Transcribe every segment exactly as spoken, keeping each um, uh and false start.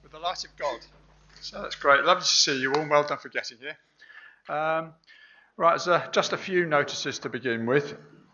with the light of God. So that's great. Lovely to see you all. Well done for getting here. Um, right, so just a few notices to begin with.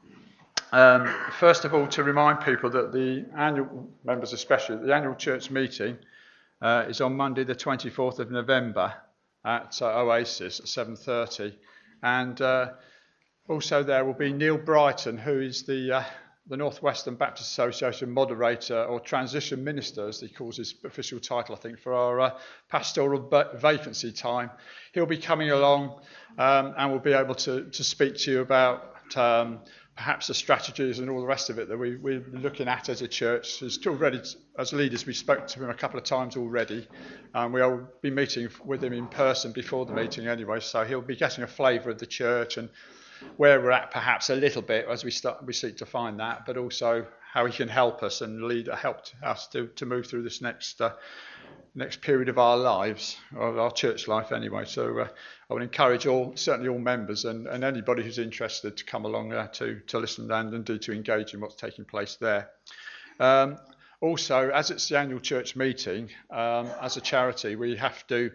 Um, first of all, to remind people that the annual, members especially, the annual church meeting uh, is on Monday the twenty-fourth of November at uh, Oasis at seven thirty. And uh, also there will be Neil Brighton, who is the uh, the North Western Baptist Association moderator, or transition minister, as he calls his official title, I think, for our uh, pastoral ba- vacancy time. He'll be coming along um, and will be able to, to speak to you about um, perhaps the strategies and all the rest of it that we, we're looking at as a church. He's already, as leaders, we spoke to him a couple of times already, and we'll be meeting with him in person before the meeting anyway, so he'll be getting a flavour of the church and where we're at perhaps a little bit as we start we seek to find that, but also how he can help us and lead help us to, to move through this next uh, next period of our lives, or our church life anyway. So uh, I would encourage all, certainly all members and, and anybody who's interested to come along uh, to, to listen and indeed to engage in what's taking place there. Um, also, as it's the annual church meeting, um, as a charity, we have to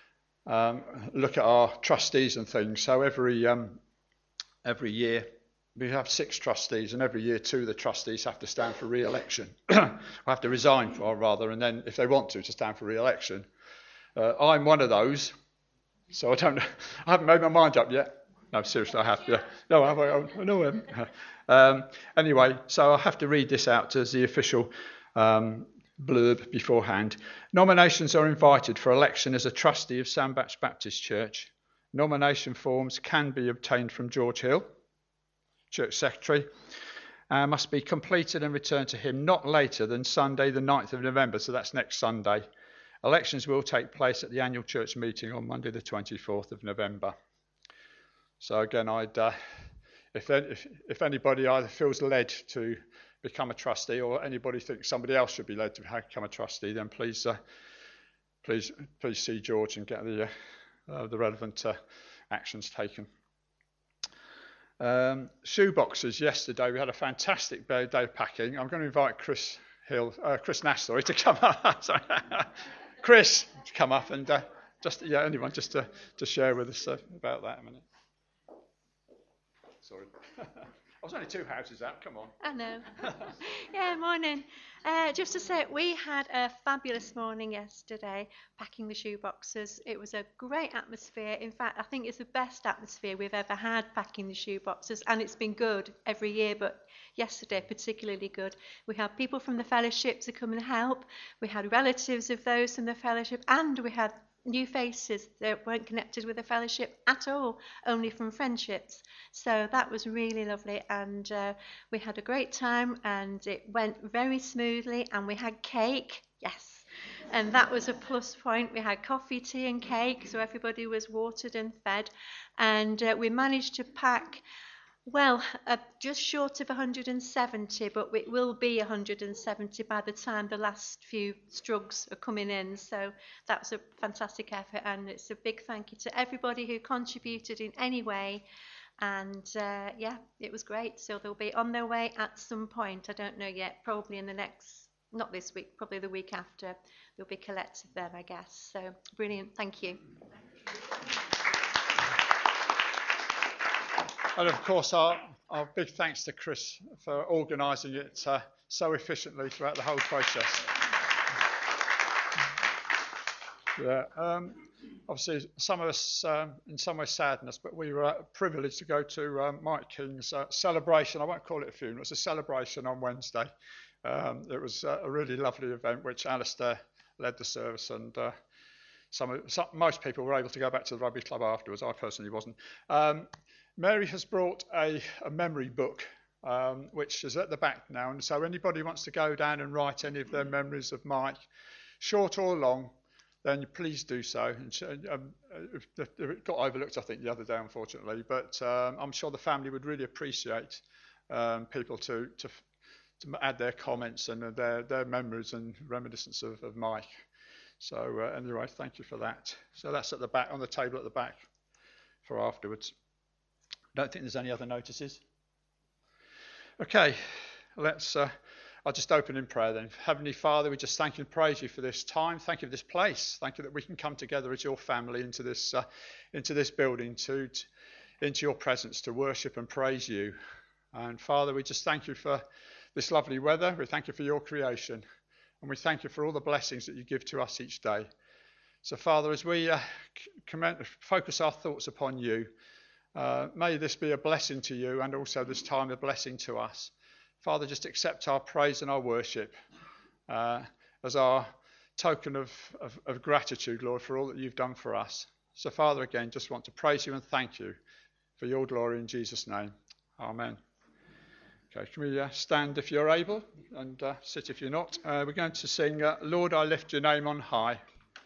um, look at our trustees and things. So every um, Every year, we have six trustees, and every year two of the trustees have to stand for re-election. Or have to resign, or rather, and then if they want to, to stand for re-election. Uh, I'm one of those, so I don't know. I haven't made my mind up yet. No, seriously, I have. Yeah. No, I haven't. No, I haven't. Um, anyway, so I have to read this out as the official um, blurb beforehand. Nominations are invited for election as a trustee of Sandbach Baptist Church. Nomination forms can be obtained from George Hill, Church Secretary, and must be completed and returned to him not later than Sunday the ninth of November, so that's next Sunday. Elections will take place at the annual church meeting on Monday the twenty-fourth of November. So again, I'd, uh, if, if, if anybody either feels led to become a trustee, or anybody thinks somebody else should be led to become a trustee, then please, uh, please, please see George and get the uh, Uh, the relevant uh, actions taken. Um, shoe boxes yesterday. We had a fantastic day of packing. I'm going to invite Chris Hill, uh, Chris Nash, sorry, to come up. Sorry. Chris to come up and uh, just yeah, anyone just to, to share with us uh, about that a minute. Sorry. I was only two houses out, come on. I know. Yeah, morning. Uh, just to say, we had a fabulous morning yesterday packing the shoe boxes. It was a great atmosphere. In fact, I think it's the best atmosphere we've ever had packing the shoe boxes, and it's been good every year, but yesterday particularly good. We had people from the fellowship to come and help. We had relatives of those from the fellowship, and we had new faces that weren't connected with the fellowship at all, only from friendships. So that was really lovely, and uh, we had a great time, and it went very smoothly, and we had cake, yes, and that was a plus point. We had coffee, tea and cake, so everybody was watered and fed, and uh, we managed to pack Well, uh, just short of one hundred seventy, but it will be one hundred seventy by the time the last few strugs are coming in. So that's a fantastic effort, and it's a big thank you to everybody who contributed in any way. And uh, yeah, it was great. So they'll be on their way at some point. I don't know yet, probably in the next, not this week, probably the week after. They'll be collected there, I guess. So brilliant. Thank you. And of course, our, our big thanks to Chris for organising it uh, so efficiently throughout the whole process. Yeah, um, obviously, some of us, um, in some way, sadness, but we were uh, privileged to go to um, Mike King's uh, celebration. I won't call it a funeral, it's a celebration on Wednesday. Um, it was uh, a really lovely event, which Alistair led the service, and uh, some, some most people were able to go back to the rugby club afterwards. I personally wasn't. Um, Mary has brought a, a memory book, um, which is at the back now, and so anybody who wants to go down and write any of their memories of Mike, short or long, then please do so. And, um, it got overlooked, I think, the other day, unfortunately, but um, I'm sure the family would really appreciate um, people to, to to add their comments and their, their memories and reminiscence of, of Mike. So uh, anyway, thank you for that. So that's at the back, on the table at the back for afterwards. I don't think there's any other notices. Okay, let's. Uh, I'll just open in prayer then. Heavenly Father, we just thank you and praise you for this time. Thank you for this place. Thank you that we can come together as your family into this uh, into this building, to, to into your presence to worship and praise you. And Father, we just thank you for this lovely weather. We thank you for your creation. And we thank you for all the blessings that you give to us each day. So Father, as we uh, commend, focus our thoughts upon you, uh, may this be a blessing to you and also this time a blessing to us. Father, just accept our praise and our worship uh, as our token of, of, of gratitude, Lord, for all that you've done for us. So, Father, again, just want to praise you and thank you for your glory in Jesus' name. Amen. Okay, can we uh, stand if you're able and uh, sit if you're not? Uh, we're going to sing, uh, Lord, I lift your name on high.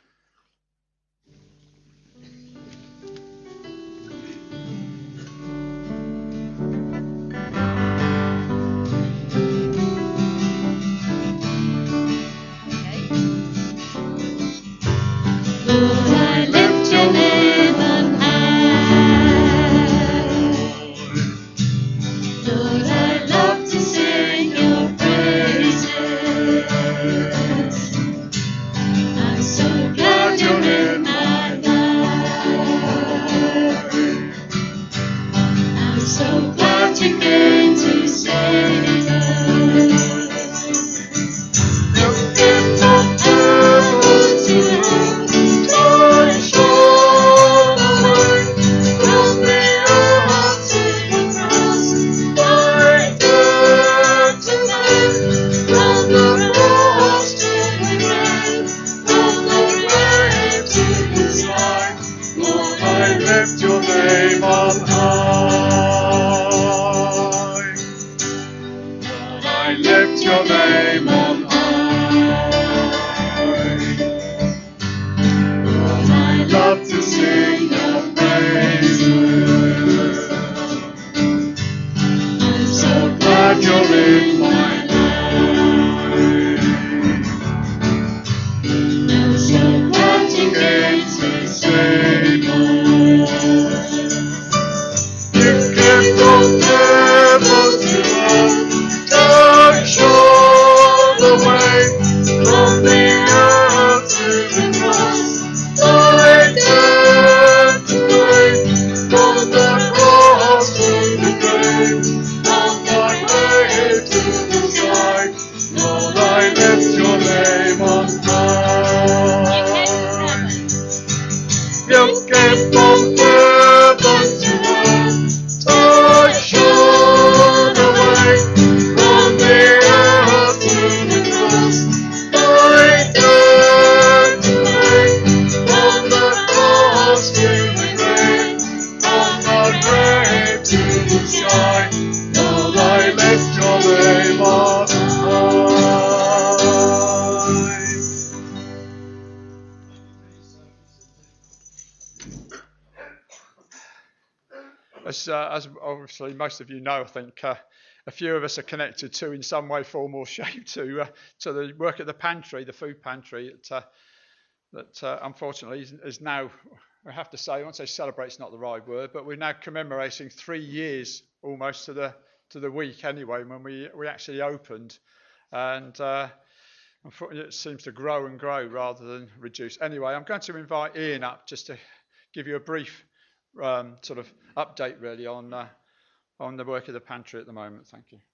As, uh, as obviously most of you know, I think uh, a few of us are connected to, in some way, form or shape, to uh, to the work at the pantry, the food pantry, that, uh, that uh, unfortunately is, is now, I have to say, I won't say celebrate's not the right word, but we're now commemorating three years almost to the to the week anyway, when we, we actually opened. And uh, unfortunately it seems to grow and grow rather than reduce. Anyway, I'm going to invite Ian up just to give you a brief Um, sort of update really on uh, on the work of the pantry at the moment. Thank you.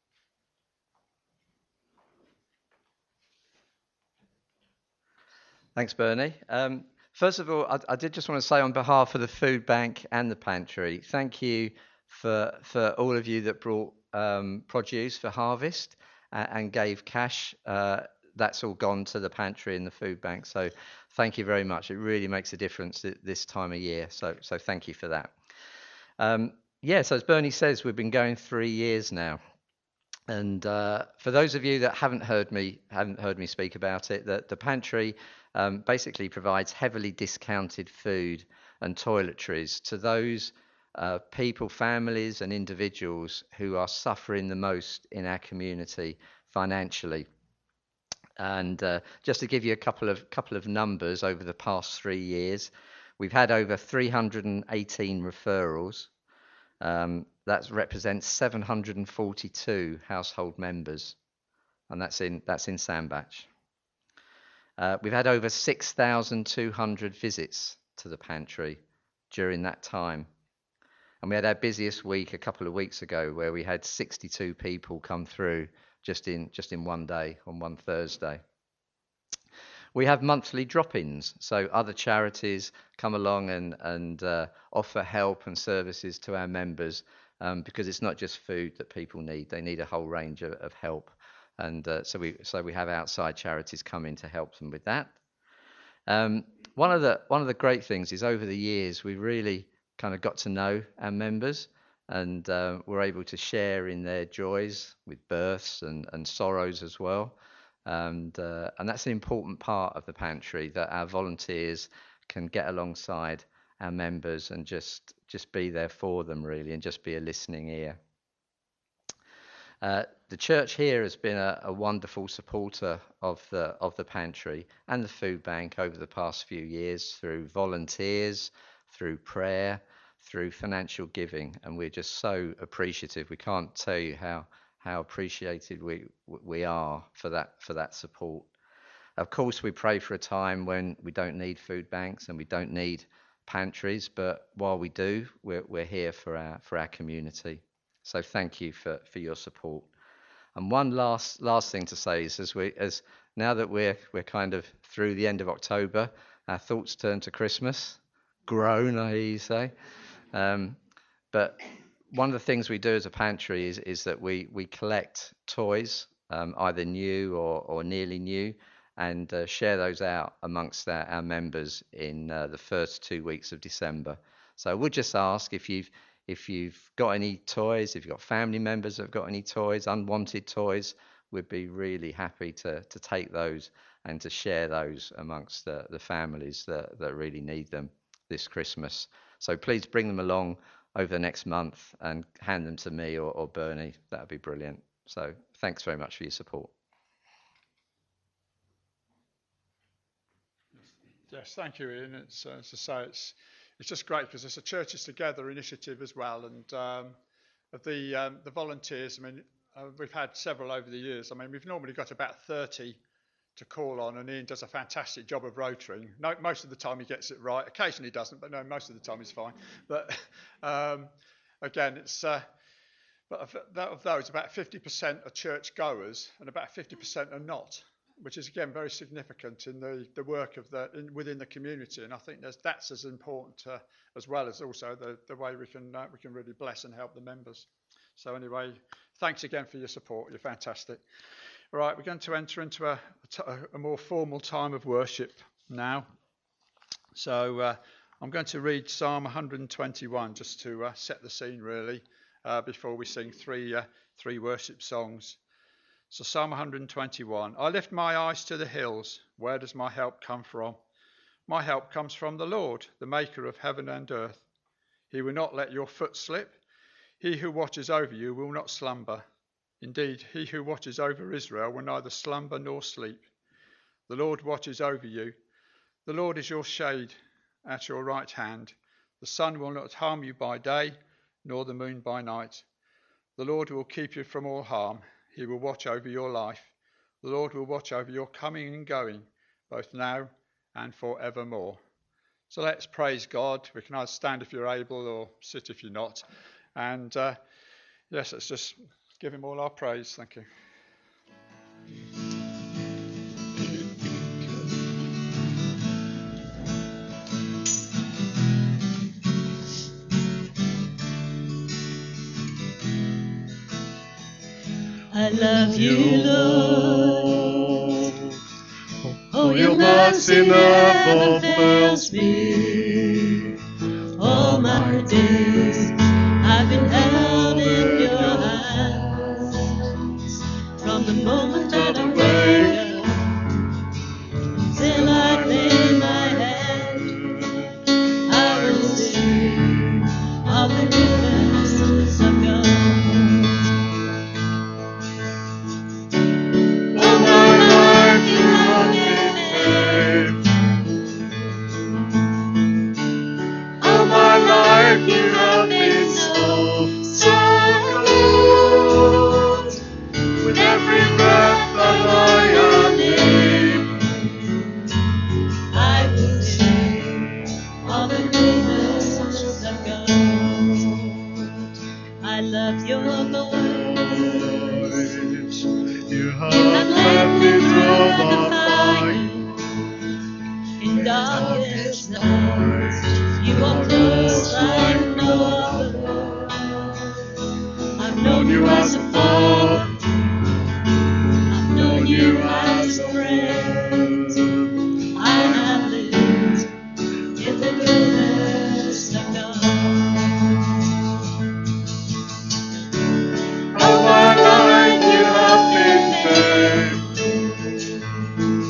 Thanks, Bernie. Um, first of all, I, I did just want to say on behalf of the food bank and the pantry, thank you for for all of you that brought um, produce for harvest and, and gave cash. Uh, that's all gone to the pantry and the food bank. So thank you very much. It really makes a difference this time of year. So so thank you for that. Um, yeah, so as Bernie says, we've been going three years now. And uh, for those of you that haven't heard me haven't heard me speak about it, that the pantry um, basically provides heavily discounted food and toiletries to those uh, people, families and individuals who are suffering the most in our community financially. And uh, just to give you a couple of couple of numbers over the past three years, we've had over three hundred eighteen referrals. Um, that represents seven hundred forty-two household members and that's in that's in Sandbach. Uh, we've had over six thousand two hundred visits to the pantry during that time. And we had our busiest week a couple of weeks ago where we had sixty-two people come through just in just in one day, on one Thursday. We have monthly drop-ins, so other charities come along and, and uh, offer help and services to our members, um, because it's not just food that people need. They need a whole range of, of help. And uh, so we so we have outside charities come in to help them with that. Um, one of the one of the great things is over the years we really kind of got to know our members, and uh, we're able to share in their joys with births and, and sorrows as well. And uh, and that's an important part of the pantry, that our volunteers can get alongside our members and just just be there for them really, and just be a listening ear. Uh, the church here has been a, a wonderful supporter of the of the pantry and the food bank over the past few years, through volunteers, through prayer, through financial giving, and we're just so appreciative. We can't tell you how how appreciated we we are for that for that support. Of course, we pray for a time when we don't need food banks and we don't need pantries, but while we do, we're we're here for our for our community. So thank you for, for your support. And one last last thing to say is, as we as now that we're we're kind of through the end of October, our thoughts turn to Christmas. Groan, I hear you say. Um, but one of the things we do as a pantry is is that we we collect toys, um, either new or or nearly new, and uh, share those out amongst our, our members in uh, the first two weeks of December. So I would just ask if you've If you've got any toys, if you've got family members that have got any toys, unwanted toys, we'd be really happy to to take those and to share those amongst the, the families that, that really need them this Christmas. So please bring them along over the next month and hand them to me or, or Bernie. That would be brilliant. So thanks very much for your support. Yes, thank you, Ian. It's, uh, as I say, it's It's just great because it's a Churches Together initiative as well, and um, of the um, the volunteers. I mean, uh, we've had several over the years. I mean, we've normally got about thirty to call on, and Ian does a fantastic job of rotoring. No, most of the time he gets it right. Occasionally he doesn't, but no, most of the time he's fine. But um, again, it's uh, but of, that, of those, about fifty percent are church goers, and about fifty percent are not, which is again very significant in the, the work of the in, within the community, and I think there's, that's as important uh, as well as also the, the way we can uh, we can really bless and help the members. So anyway, thanks again for your support. You're fantastic. All right, we're going to enter into a, a, a more formal time of worship now. So uh, I'm going to read Psalm one twenty-one just to uh, set the scene really uh, before we sing three uh, three worship songs. So Psalm one twenty-one, I lift my eyes to the hills. Where does my help come from? My help comes from the Lord, the maker of heaven and earth. He will not let your foot slip. He who watches over you will not slumber. Indeed, he who watches over Israel will neither slumber nor sleep. The Lord watches over you. The Lord is your shade at your right hand. The sun will not harm you by day, nor the moon by night. The Lord will keep you from all harm. He will watch over your life. The Lord will watch over your coming and going, both now and forevermore. So let's praise God. We can either stand if you're able or sit if you're not. And uh, yes, let's just give him all our praise. Thank you. I love you, Lord. Oh, your mercy never fails me. All my days I've been held in your hands. From the moment that I wake up till I lay my head, I will sing of the goodness of God. So in darkest nights. You are close like no other. I've known you as a father. I've known you as a friend. I have lived in the goodness of God. All my life you have been faithful.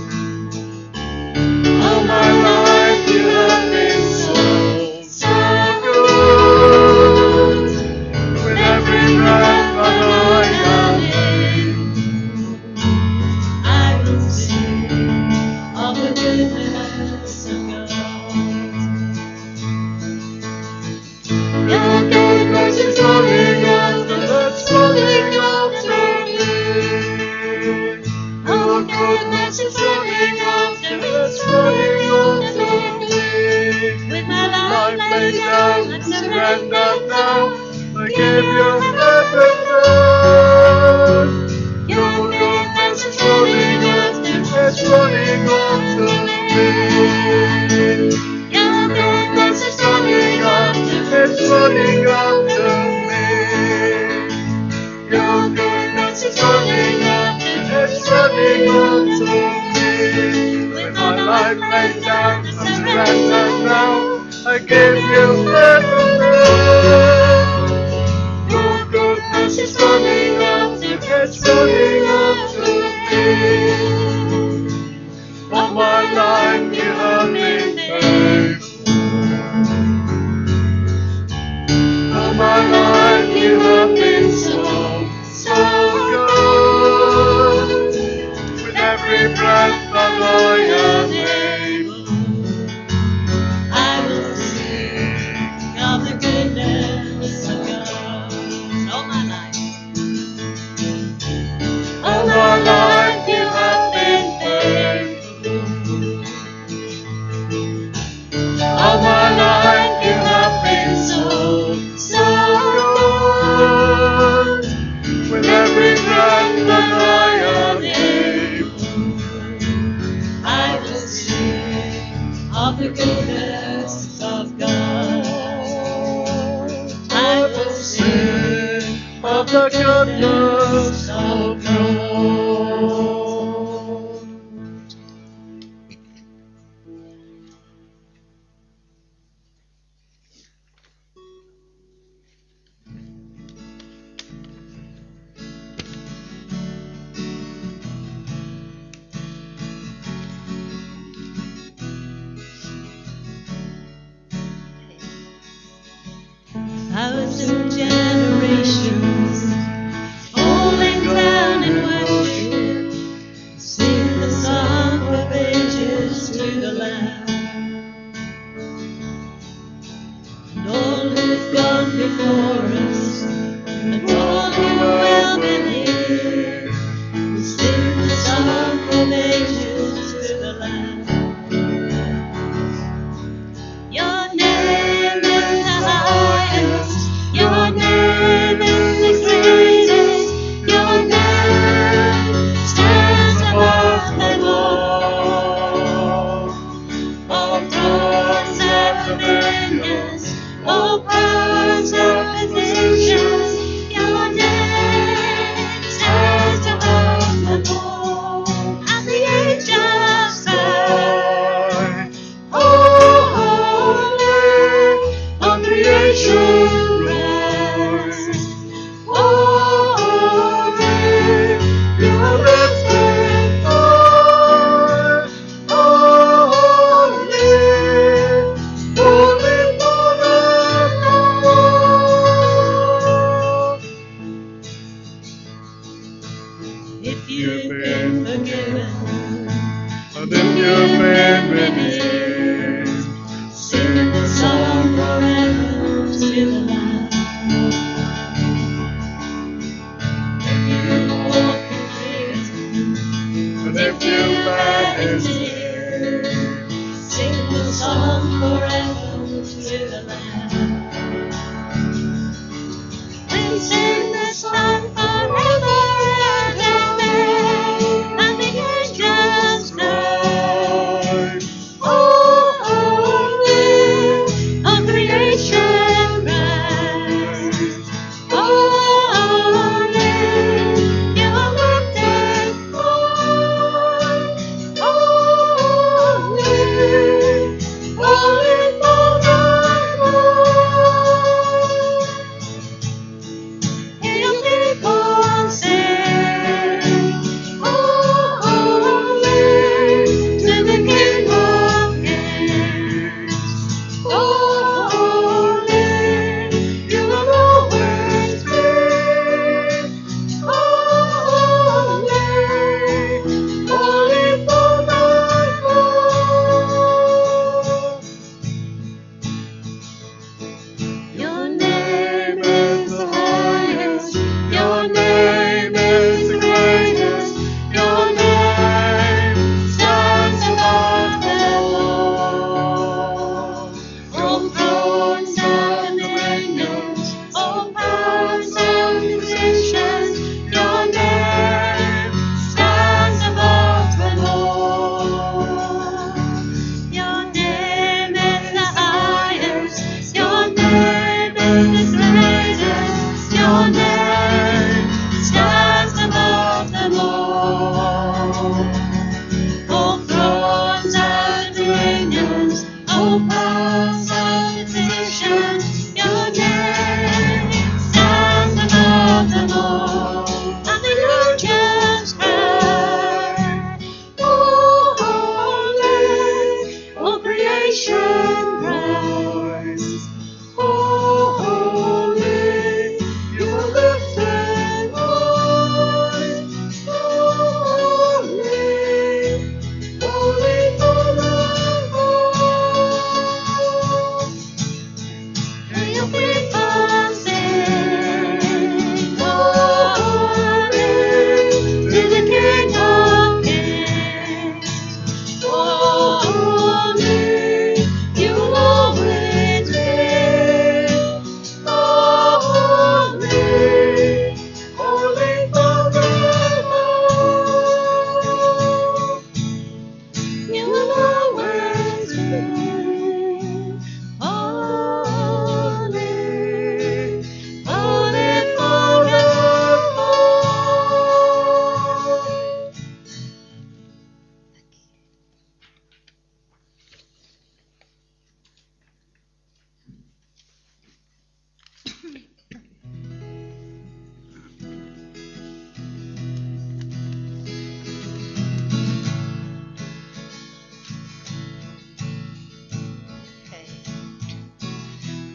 All my life you have been so, so good. With every breath that I am in, I will sing of the goodness of God. your goodness is running after, it's running after me. Your goodness is running after, it's running after me. With my life I lay laid down down, I and surrender surrender now. now. I give you everything. Your goodness is running after, it's running after me. Your goodness is running after, It's running after me. Your goodness is running after, it's running after me. With my life laid down, I surrender now. I give you everything. Your goodness is running after, it's running after me. All my life you have been faithful. All my life you have been so, so good. With every breath that I am able, I will sing of the goodness of God. All my life. all my life you have been faithful. All my life you have been so, so good. With every breath that I am able, I will sing of the goodness of God. I will sing sing of the goodness of God. thousand generations falling down in worship, sing the song of ages to the Lamb. And all who've gone before us, and all who will believe, will sing the song of ages to the Lamb. Your name is the highest, your name is the greatest, your name stands above them all. All thrones and dominions, all powers and positions, your name stands above them all. And the angels say, Holy, all creation rests. Holy, you are lifted high. Holy, holy forevermore. if you've been forgiven, And if you've been redeemed, sing the song forever to the Lamb. If you walk in faith, and if if you you've laugh been in in tears, sing the song forever to the Lamb. We sing this song forever and amen, and the angels say, Oh,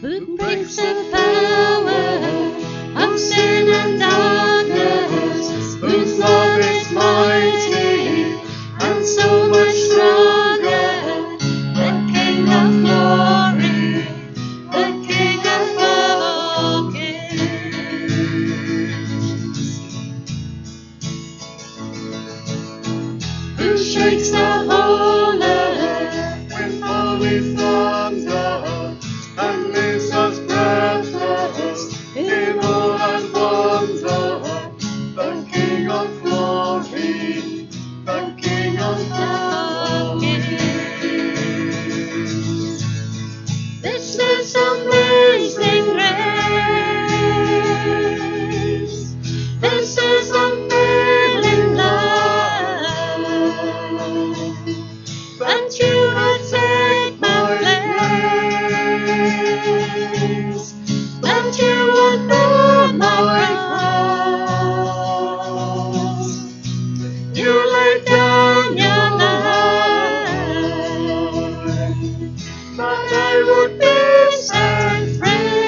who breaks the power of sin and darkness, whose love is mighty and so much stronger, the King of glory, the King of all kings, who shakes the whole earth with holy thunder and leaves us breathless in awe and wonder, the King of glory, the King of all kings. This is amazing grace. This is unfailing love. That you would take my place. That you would bear my cross. You laid down your life, that I would be set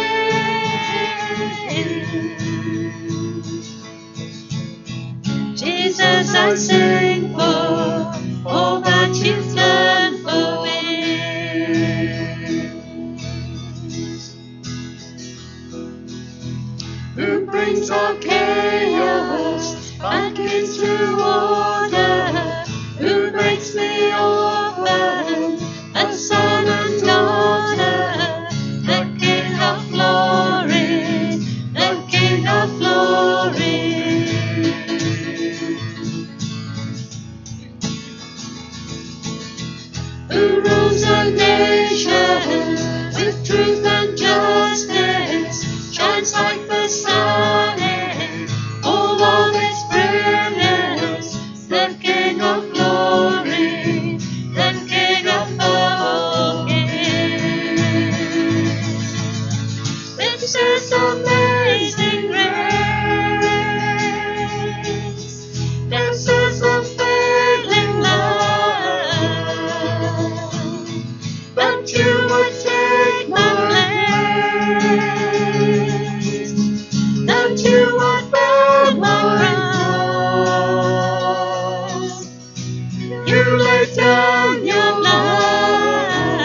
free. Jesus, I sing for all that you've done for me. Who brings all chaos back into order, who makes me orphan, a son and daughter, the King of glory, the King of glory. Who rules a nation with truth and justice, shines like the sun in all of its brilliance, the King of glory, the King of all kings. This is amazing grace. This is unfailing love, that you would take my place, that you would bear my cross. You laid down your life,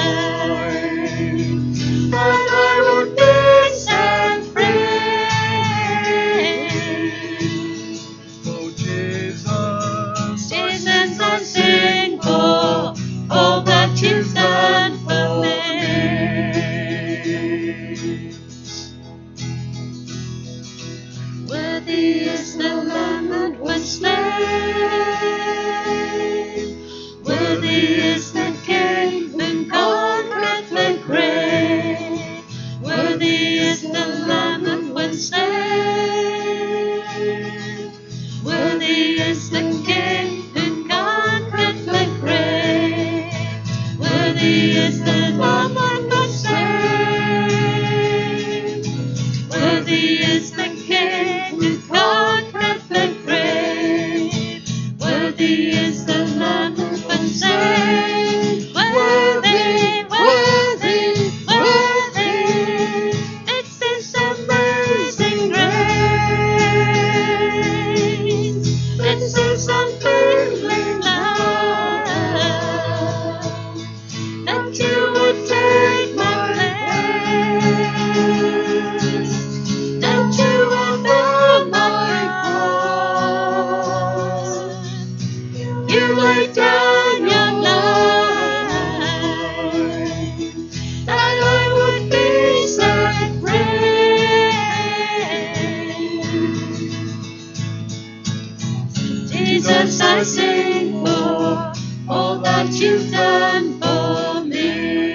that I would be set free. Oh Jesus, Jesus, I sing for all that you've done for me. Worthy is the Lamb that was slain. Worthy is the King who conquered the grave. Worthy is the Lamb that was slain. Worthy is the King who conquered the grave. Worthy is the Lamb that was slain. Worthy is the King who conquered the grave. Worthy is the Lamb that was slain. Worthy, worthy, worthy. This is amazing grace. This is unfailing love, that you would take my place, that you would bear my cross. You laid down your life, that I would be set free. Jesus, I sing for all that you've done for me.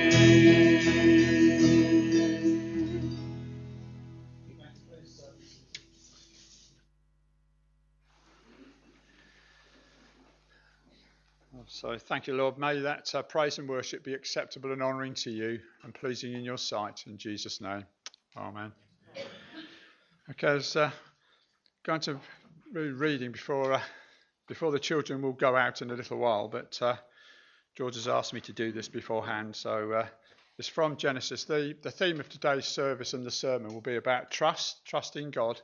So thank you, Lord. May that uh, praise and worship be acceptable and honouring to you and pleasing in your sight. In Jesus' name, amen. Okay, I was uh, going to be reading before uh, before the children will go out in a little while, but uh, George has asked me to do this beforehand, so uh, It's from Genesis. The, the theme of today's service and the sermon will be about trust, trusting God.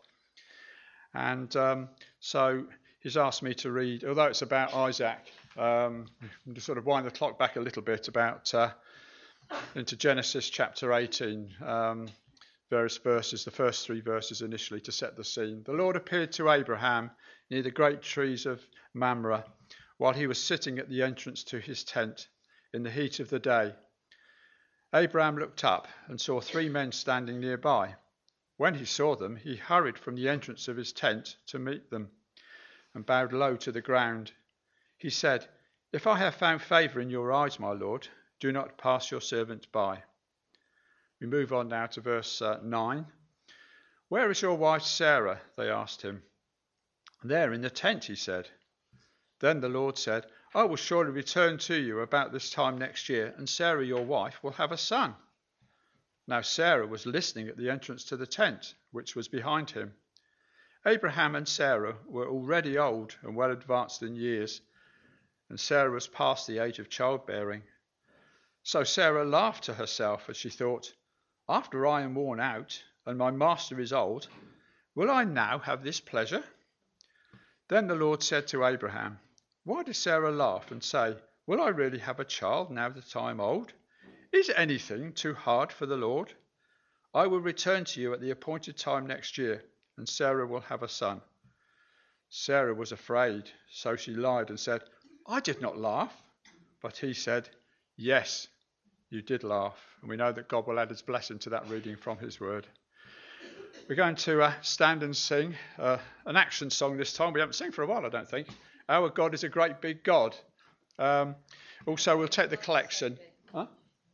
And um, so he's asked me to read, although it's about Isaac, um, to sort of wind the clock back a little bit about uh, into Genesis chapter eighteen, um, various verses, the first three verses initially to set the scene. The Lord appeared to Abraham near the great trees of Mamre while he was sitting at the entrance to his tent in the heat of the day. Abraham looked up and saw three men standing nearby. When he saw them, he hurried from the entrance of his tent to meet them and bowed low to the ground. He said, "If I have found favour in your eyes, my Lord, do not pass your servant by." We move on now to verse uh, nine. "Where is your wife Sarah?" they asked him. "There in the tent," he said. Then the Lord said, "I will surely return to you about this time next year, and Sarah your wife will have a son." Now Sarah was listening at the entrance to the tent, which was behind him. Abraham and Sarah were already old and well advanced in years, and Sarah was past the age of childbearing. So Sarah laughed to herself as she thought, "After I am worn out and my master is old, will I now have this pleasure?" Then the Lord said to Abraham, "Why does Sarah laugh and say, 'Will I really have a child now that I am old?' Is anything too hard for the Lord? I will return to you at the appointed time next year, and Sarah will have a son." Sarah was afraid, so she lied and said, "I did not laugh." But he said, "Yes, you did laugh." And we know that God will add his blessing to that reading from his word. We're going to uh, stand and sing uh, an action song this time. We haven't sung for a while, I don't think. Our God is a great big God. Um, also, we'll take the collection. Huh?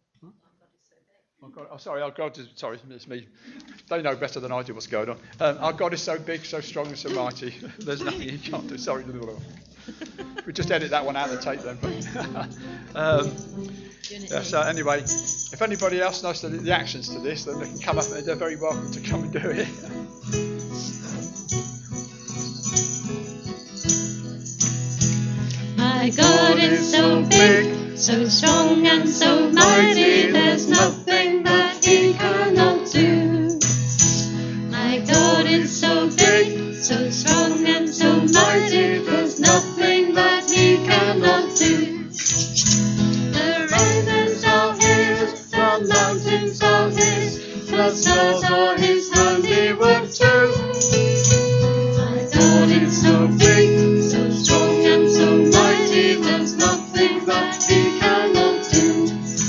Oh, God, oh, sorry, our God is, sorry, it's me. They know better than I do what's going on. Um, our God is so big, so strong and so mighty. There's nothing he can't do. Sorry. We just edit that one out of the tape then. um, yeah, so anyway, if anybody else knows the, the actions to this, then they can come up and they're very welcome to come and do it. My God is so big, so strong and so mighty, there's nothing that he cannot do. My God is so big, so strong and so mighty, there's nothing that he cannot do. The ravens are his, the mountains are his, the stars are his handiwork too. My God is so big, so strong and so mighty, there's nothing that he cannot do.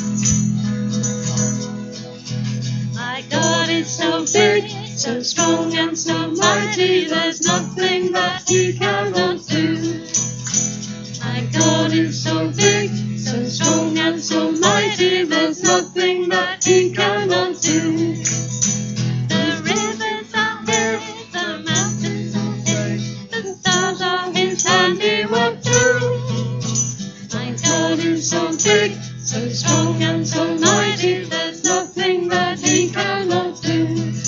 My God is so big, so strong and so mighty, there's nothing that he cannot do. My God is so big, so strong and so mighty, there's nothing that he cannot do. The rivers are his, the mountains are his, the stars are his handiwork too. My God is so big, so strong and so mighty, there's nothing that he cannot do.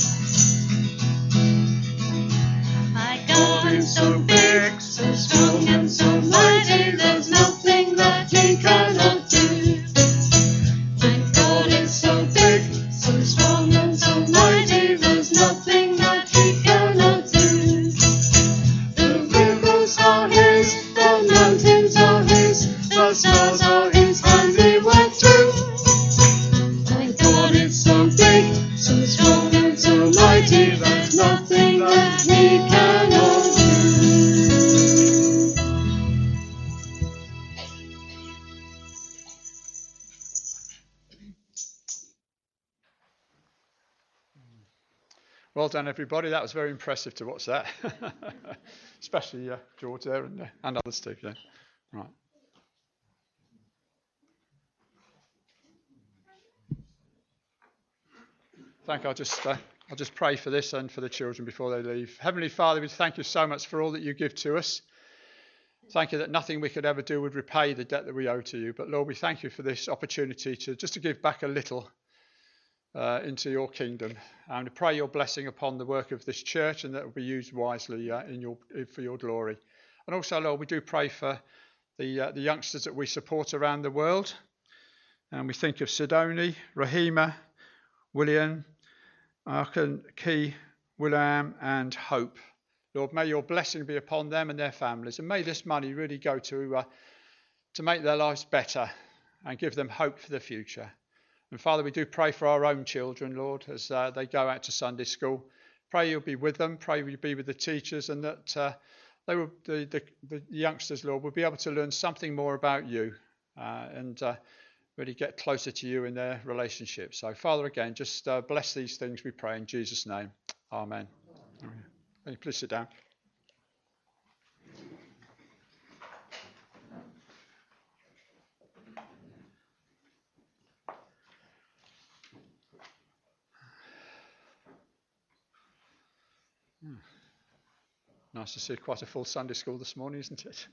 My God is so big, so strong and so mighty, there's nothing that he cannot do. My God is so big, so strong and so mighty, there's nothing that he cannot do. The rivers are his, the mountains are his, the stars are his handiwork too. My God is so big, so strong and so mighty, there's nothing that he cannot do. Well done, everybody. That was very impressive to watch that. Especially uh, George there and, uh, and others too. Yeah. Right. Thank you. I'll just, uh, I'll just pray for this and for the children before they leave. Heavenly Father, we thank you so much for all that you give to us. Thank you that nothing we could ever do would repay the debt that we owe to you. But Lord, we thank you for this opportunity to just to give back a little uh, into your kingdom, and to pray your blessing upon the work of this church, and that it will be used wisely uh, in your for your glory. And also, Lord, we do pray for the uh, the youngsters that we support around the world, And we think of Sidoni, Rahima, William, Arkan, Key, William, and Hope. Lord, may your blessing be upon them and their families, and may this money really go to uh, to make their lives better and give them hope for the future. And Father, we do pray for our own children, Lord, as uh, they go out to Sunday school. Pray you'll be with them. Pray you'll be with the teachers, and that uh, they will, the, the, the youngsters, Lord, will be able to learn something more about you uh, and uh, really get closer to you in their relationship. So, Father, again, just uh, bless these things, we pray in Jesus' name. Amen. Amen. Can you please sit down? Hmm. Nice to see quite a full Sunday school this morning, isn't it?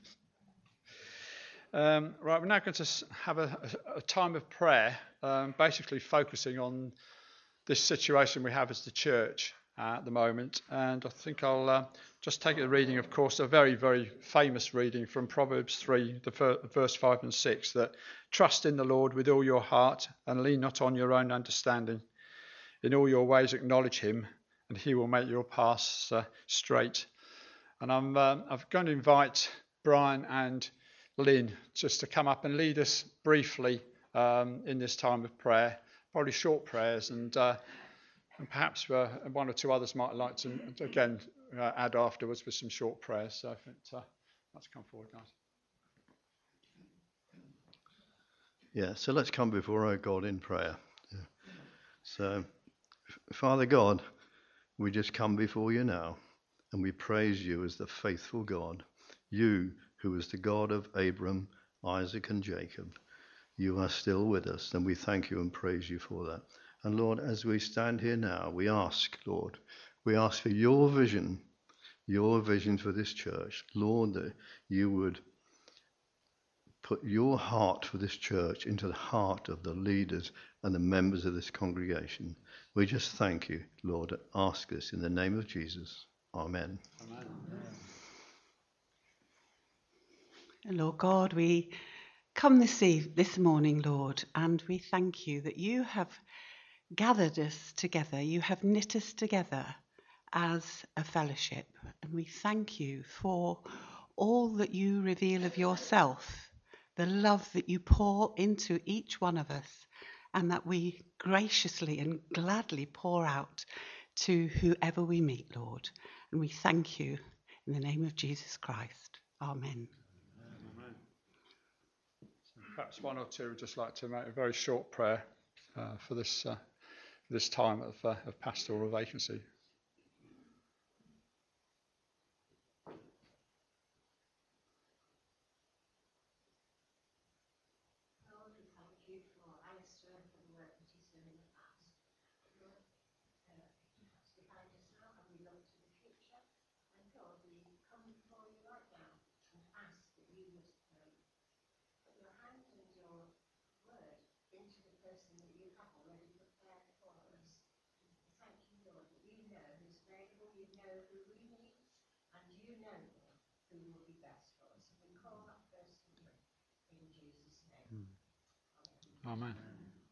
Um, right, we're now going to have a, a time of prayer, um, basically focusing on this situation we have as the church uh, at the moment. And I think I'll uh, just take a reading, of course, a very, very famous reading from Proverbs three, the ver- verse five and six, that trust in the Lord with all your heart and lean not on your own understanding. In all your ways acknowledge him, and he will make your paths uh, straight. And I'm, um, I'm going to invite Brian and Lynn just to come up and lead us briefly um, in this time of prayer, probably short prayers, and, uh, and perhaps uh, one or two others might like to, again, uh, add afterwards with some short prayers. So I think uh, let's come forward, guys. Yeah, so let's come before our God in prayer. Yeah. So, Father God, we just come before you now, and we praise you as the faithful God, you who is the God of Abram, Isaac, and Jacob. You are still with us, and we thank you and praise you for that. And Lord, as we stand here now, we ask, Lord, we ask for your vision, your vision for this church. Lord, that you would put your heart for this church into the heart of the leaders and the members of this congregation. We just thank you, Lord, and ask this in the name of Jesus. Amen. Amen. Lord God, we come this eve, this morning, Lord, and we thank you that you have gathered us together. You have knit us together as a fellowship. And we thank you for all that you reveal of yourself, the love that you pour into each one of us, and that we graciously and gladly pour out to whoever we meet, Lord. And we thank you in the name of Jesus Christ. Amen. Amen. So perhaps one or two would just like to make a very short prayer uh, for this uh, this time of, uh, of pastoral vacancy. Amen.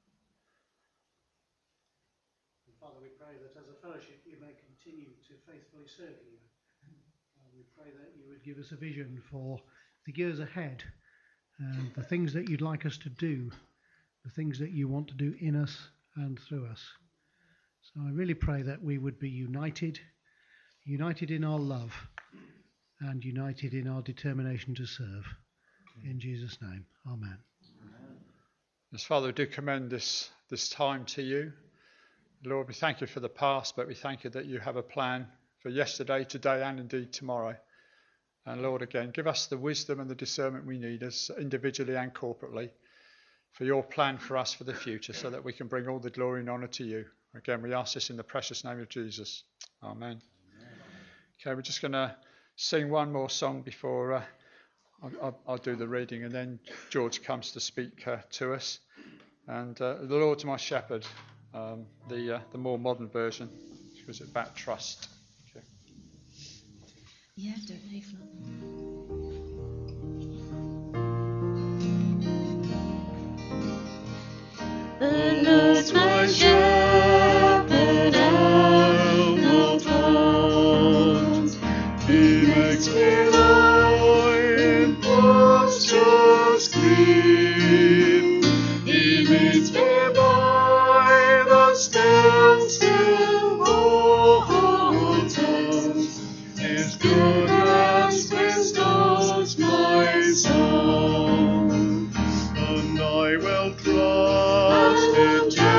Father, we pray that as a fellowship you may continue to faithfully serve you. Uh, we pray that you would give us a vision for the years ahead, and the things that you'd like us to do, the things that you want to do in us and through us. So I really pray that we would be united, united in our love, and united in our determination to serve. In Jesus' name, amen. As Father, we do commend this, this time to you. Lord, we thank you for the past, but we thank you that you have a plan for yesterday, today, and indeed tomorrow. And Lord, again, give us the wisdom and the discernment we need as individually and corporately for your plan for us for the future, so that we can bring all the glory and honour to you. Again, we ask this in the precious name of Jesus. Amen. Amen. Okay, we're just going to sing one more song before uh, I'll, I'll, I'll do the reading, and then George comes to speak uh, to us. And uh, the Lord's my shepherd, um, the uh, the more modern version, which was about trust. Okay. Yeah, do it, Nathan. leads me by the still, still waters. His goodness restores my soul, and I will trust in you.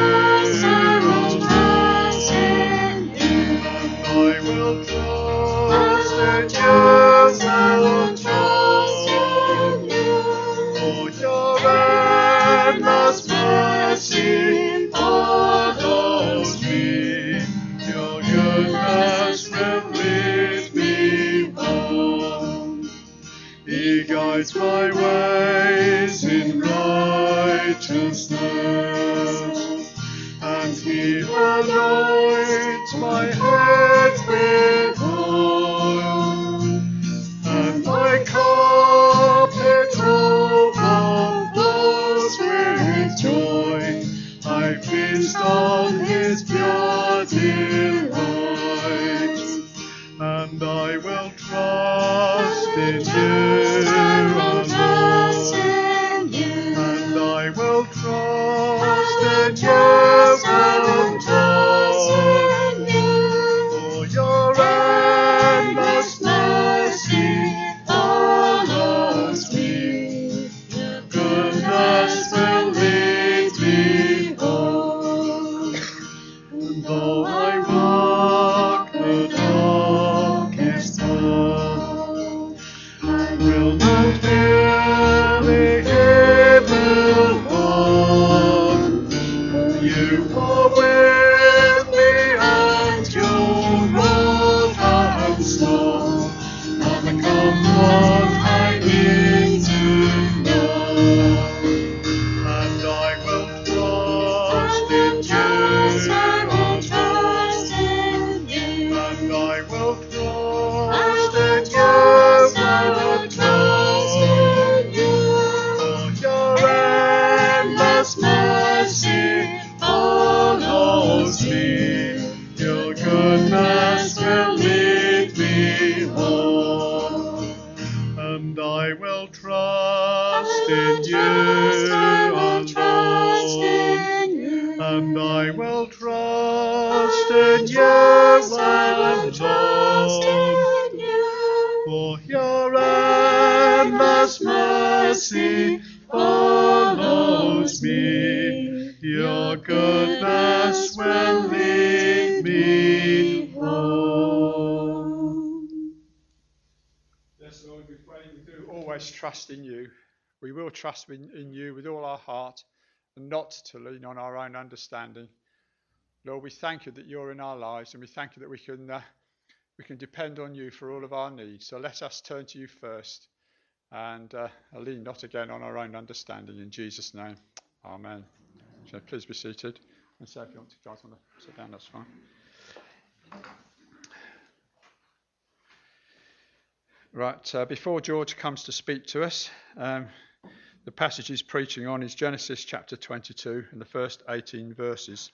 I will trust in you, and trust in you. For your endless mercy follows me. Your goodness will lead me home. He guides my ways in righteousness, and he anoints my head with oil, and my cup it overflows with joy. I feast on his pure delight, and I will trust in you alone, and I will trust in you alone. For your endless mercy follows me. Your goodness will lead me home. And though I walk the darkest path, I will not fear the evil one. You are with me, and your rod and staff are the comfort I need to know. And I will trust in you, and I will trust in you, and trust in you. For your endless mercy follows me. Your goodness will lead me home, and I will trust in you alone, and I will trust in you alone. For your endless mercy follows me. Your goodness will lead me home. Yes, Lord, we pray we do always trust in you. We will trust in, in you with all our heart, and not to lean on our own understanding. Lord, we thank you that you're in our lives, and we thank you that we can uh, we can depend on you for all of our needs. So let us turn to you first, and uh, lean not again on our own understanding. In Jesus' name, amen. So please be seated. And so if you want to guys want to sit down, that's fine. Right, uh, before George comes to speak to us, um, the passage he's preaching on is Genesis chapter twenty-two and the first eighteen verses.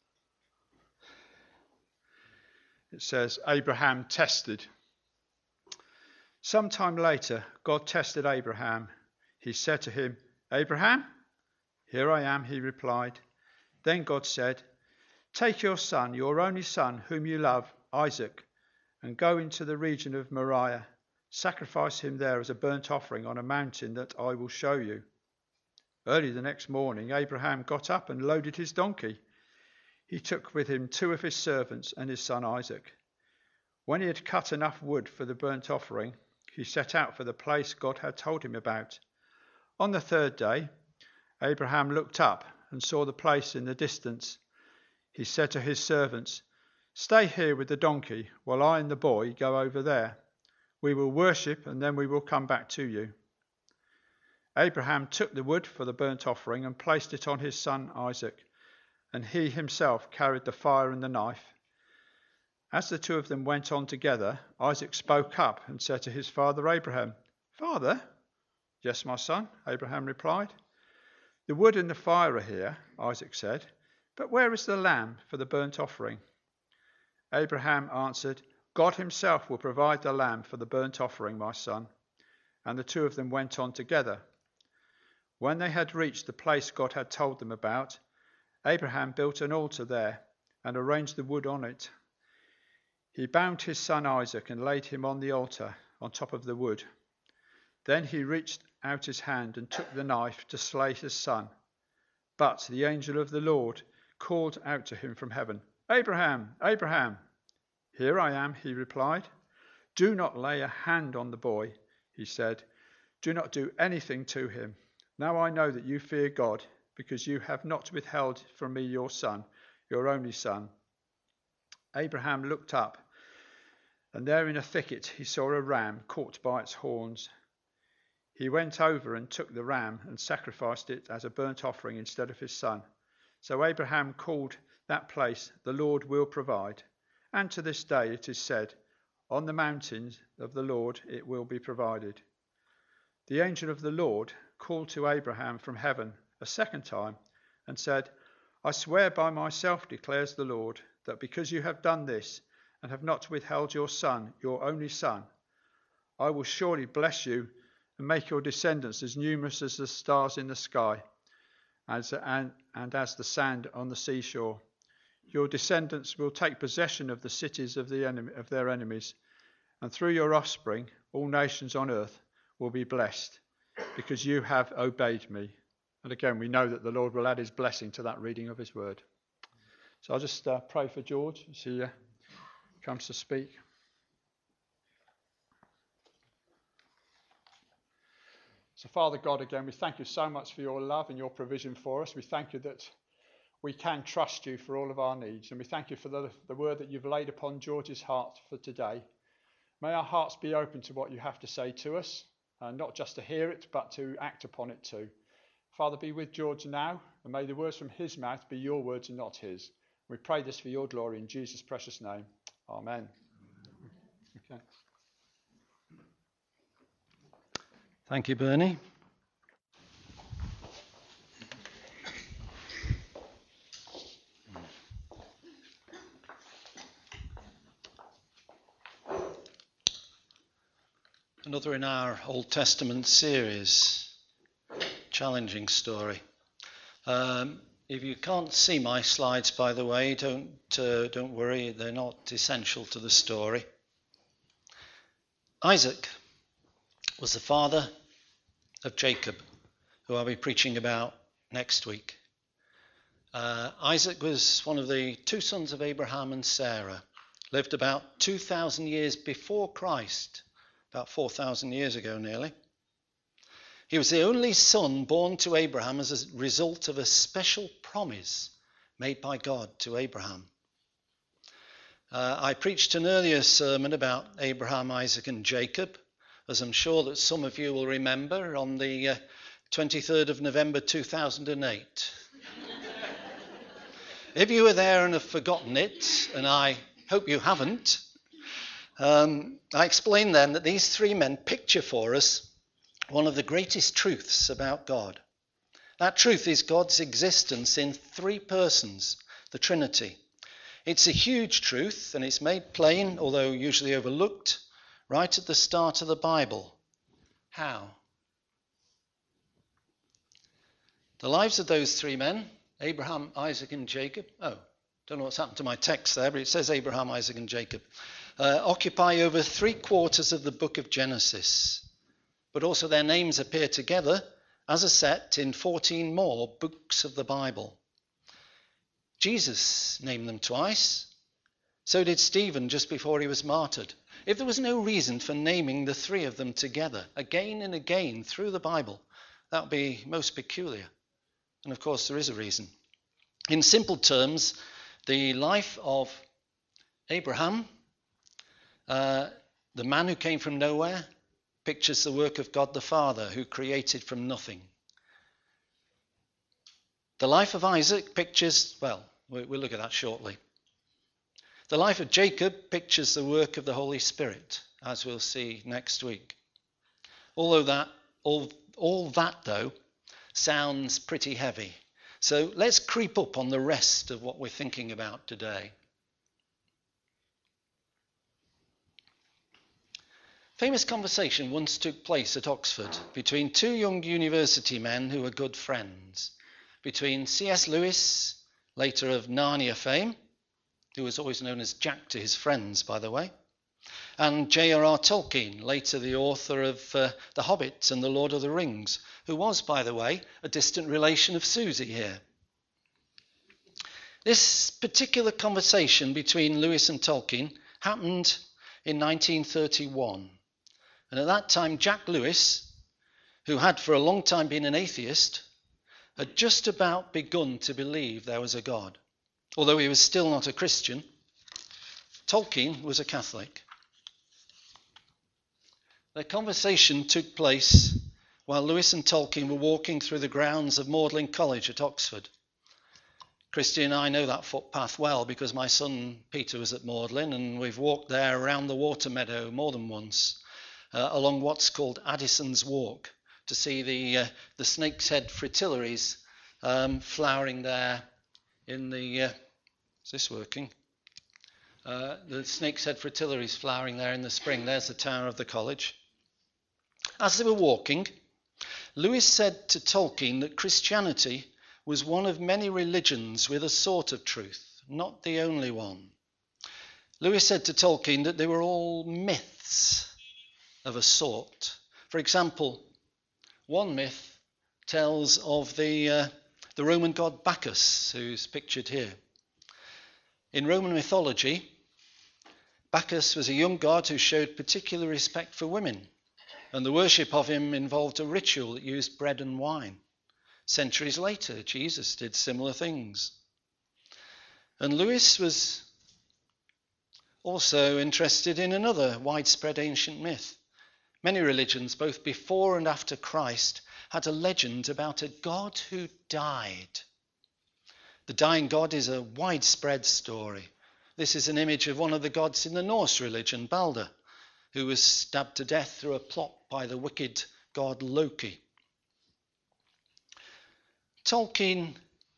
It says, Abraham tested. Sometime later, God tested Abraham. He said to him, Abraham? Here I am, he replied. Then God said, take your son, your only son, whom you love, Isaac, and go into the region of Moriah. Sacrifice him there as a burnt offering on a mountain that I will show you. Early the next morning, Abraham got up and loaded his donkey. He took with him two of his servants and his son Isaac. When he had cut enough wood for the burnt offering, he set out for the place God had told him about. On the third day, Abraham looked up and saw the place in the distance. He said to his servants, stay here with the donkey while I and the boy go over there. We will worship and then we will come back to you. Abraham took the wood for the burnt offering and placed it on his son Isaac, and he himself carried the fire and the knife. As the two of them went on together, Isaac spoke up and said to his father Abraham, Father? Yes, my son, Abraham replied. The wood and the fire are here, Isaac said, but where is the lamb for the burnt offering? Abraham answered, God himself will provide the lamb for the burnt offering, my son. And the two of them went on together. When they had reached the place God had told them about, Abraham built an altar there and arranged the wood on it. He bound his son Isaac and laid him on the altar on top of the wood. Then he reached out his hand and took the knife to slay his son. But the angel of the Lord called out to him from heaven, "Abraham, Abraham!" "Here I am," he replied. "Do not lay a hand on the boy," he said. "Do not do anything to him. Now I know that you fear God, because you have not withheld from me your son, your only son." Abraham looked up, and there in a thicket he saw a ram caught by its horns. He went over and took the ram and sacrificed it as a burnt offering instead of his son. So Abraham called that place, "The Lord will provide." And to this day it is said, "On the mountains of the Lord it will be provided." The angel of the Lord called to Abraham from heaven a second time and said, "I swear by myself, declares the Lord, that because you have done this and have not withheld your son, your only son, I will surely bless you and make your descendants as numerous as the stars in the sky as, and, and as the sand on the seashore. Your descendants will take possession of the cities of, the enemy, of their enemies, and through your offspring all nations on earth will be blessed, because you have obeyed me." And again, we know that the Lord will add his blessing to that reading of his word. So I'll just uh, pray for George as he uh, comes to speak. So Father God, again, we thank you so much for your love and your provision for us. We thank you that we can trust you for all of our needs. And we thank you for the, the word that you've laid upon George's heart for today. May our hearts be open to what you have to say to us. Uh, not just to hear it, but to act upon it too. Father, be with George now, and may the words from his mouth be your words and not his. We pray this for your glory in Jesus' precious name. Amen. Okay. Thank you, Bernie. Another in our Old Testament series, challenging story. Um, if you can't see my slides, by the way, don't uh, don't worry, they're not essential to the story. Isaac was the father of Jacob, who I'll be preaching about next week. Uh, Isaac was one of the two sons of Abraham and Sarah, lived about two thousand years before Christ, about four thousand years ago nearly. He was the only son born to Abraham as a result of a special promise made by God to Abraham. Uh, I preached an earlier sermon about Abraham, Isaac and Jacob, as I'm sure that some of you will remember, on the uh, twenty-third of November two thousand eight. If you were there and have forgotten it, and I hope you haven't, um, I explained then that these three men picture for us one of the greatest truths about God. That truth is God's existence in three persons, the Trinity. It's a huge truth, and it's made plain, although usually overlooked, right at the start of the Bible. How? The lives of those three men, Abraham, Isaac and Jacob, oh, don't know what's happened to my text there, but it says Abraham, Isaac and Jacob, uh, occupy over three quarters of the book of Genesis. But also their names appear together as a set in fourteen more books of the Bible. Jesus named them twice. So did Stephen just before he was martyred. If there was no reason for naming the three of them together again and again through the Bible, that would be most peculiar. And of course there is a reason. In simple terms, the life of Abraham, uh, the man who came from nowhere, pictures the work of God the Father, who created from nothing. The life of Isaac pictures, well, we'll look at that shortly. The life of Jacob pictures the work of the Holy Spirit, as we'll see next week. Although that, all, all that though, sounds pretty heavy. So let's creep up on the rest of what we're thinking about today. famous conversation once took place at Oxford between two young university men who were good friends, between C S Lewis, later of Narnia fame, who was always known as Jack to his friends, by the way, and J R R Tolkien, later the author of uh, The Hobbit and The Lord of the Rings, who was, by the way, a distant relation of Susie here. This particular conversation between Lewis and Tolkien happened in nineteen thirty-one. And at that time, Jack Lewis, who had for a long time been an atheist, had just about begun to believe there was a God. Although he was still not a Christian, Tolkien was a Catholic. Their conversation took place while Lewis and Tolkien were walking through the grounds of Magdalen College at Oxford. Christy and I know that footpath well because my son Peter was at Magdalen, and we've walked there around the water meadow more than once, uh, along what's called Addison's Walk, to see the uh, the Snake's Head fritillaries um, flowering there in the... Uh, is this working? Uh, the Snake's Head fritillaries flowering there in the spring. There's the tower of the college. As they were walking, Lewis said to Tolkien that Christianity was one of many religions with a sort of truth, not the only one. Lewis said to Tolkien that they were all myths of a sort. For example, one myth tells of the, uh, the Roman god Bacchus, who's pictured here. In Roman mythology, Bacchus was a young god who showed particular respect for women, and the worship of him involved a ritual that used bread and wine. Centuries later, Jesus did similar things. And Lewis was also interested in another widespread ancient myth. Many religions, both before and after Christ, had a legend about a God who died. The dying God is a widespread story. This is an image of one of the gods in the Norse religion, Balder, who was stabbed to death through a plot by the wicked god Loki. Tolkien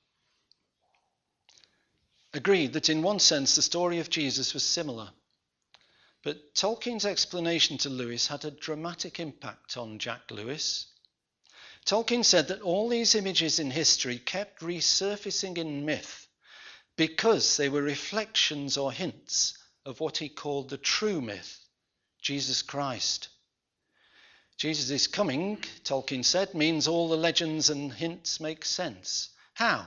agreed that in one sense the story of Jesus was similar, but Tolkien's explanation to Lewis had a dramatic impact on Jack Lewis. Tolkien said that all these images in history kept resurfacing in myth because they were reflections or hints of what he called the true myth, Jesus Christ. Jesus' coming, Tolkien said, means all the legends and hints make sense. How?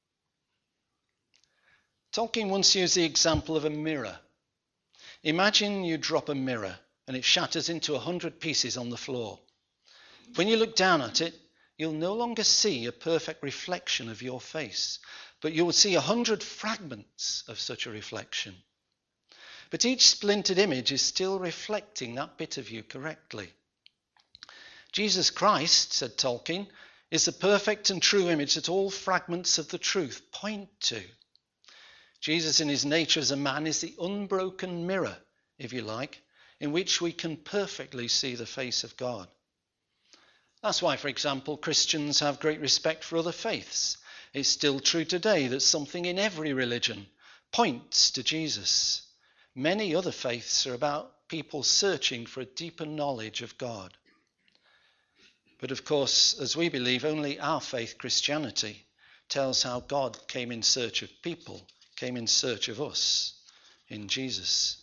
Tolkien once used the example of a mirror. Imagine you drop a mirror and it shatters into a hundred pieces on the floor. When you look down at it, you'll no longer see a perfect reflection of your face, but you will see a hundred fragments of such a reflection. But each splintered image is still reflecting that bit of you correctly. Jesus Christ, said Tolkien, is the perfect and true image that all fragments of the truth point to. Jesus in his nature as a man is the unbroken mirror, if you like, in which we can perfectly see the face of God. That's why, for example, Christians have great respect for other faiths. It's still true today that something in every religion points to Jesus. Many other faiths are about people searching for a deeper knowledge of God. But of course, as we believe, only our faith, Christianity, tells how God came in search of people, came in search of us in Jesus.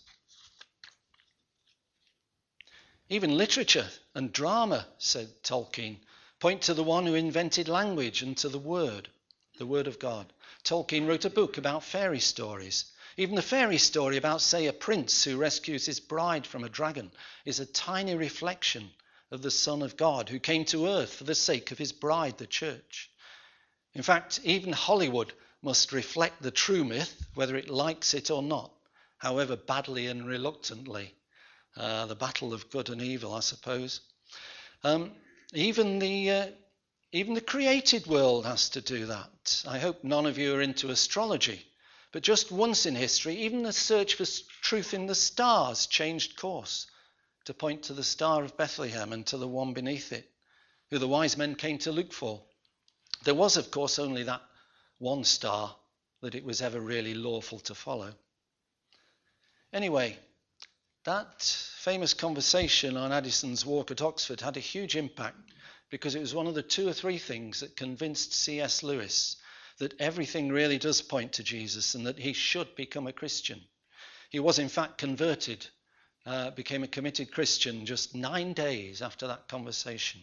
Even literature and drama, said Tolkien, point to the one who invented language and to the Word, the Word of God. Tolkien wrote a book about fairy stories. Even the fairy story about, say, a prince who rescues his bride from a dragon is a tiny reflection of the Son of God who came to earth for the sake of his bride, the church. In fact, even Hollywood must reflect the true myth, whether it likes it or not, however badly and reluctantly. Uh, the battle of good and evil, I suppose. Um, even the uh, even the created world has to do that. I hope none of you are into astrology, but just once in history, even the search for truth in the stars changed course to point to the Star of Bethlehem and to the one beneath it, who the wise men came to look for. There was, of course, only that one star that it was ever really lawful to follow. Anyway, That famous conversation on Addison's walk at Oxford had a huge impact because it was one of the two or three things that convinced C S Lewis that everything really does point to Jesus and that he should become a Christian. He was in fact converted, uh, became a committed Christian just nine days after that conversation.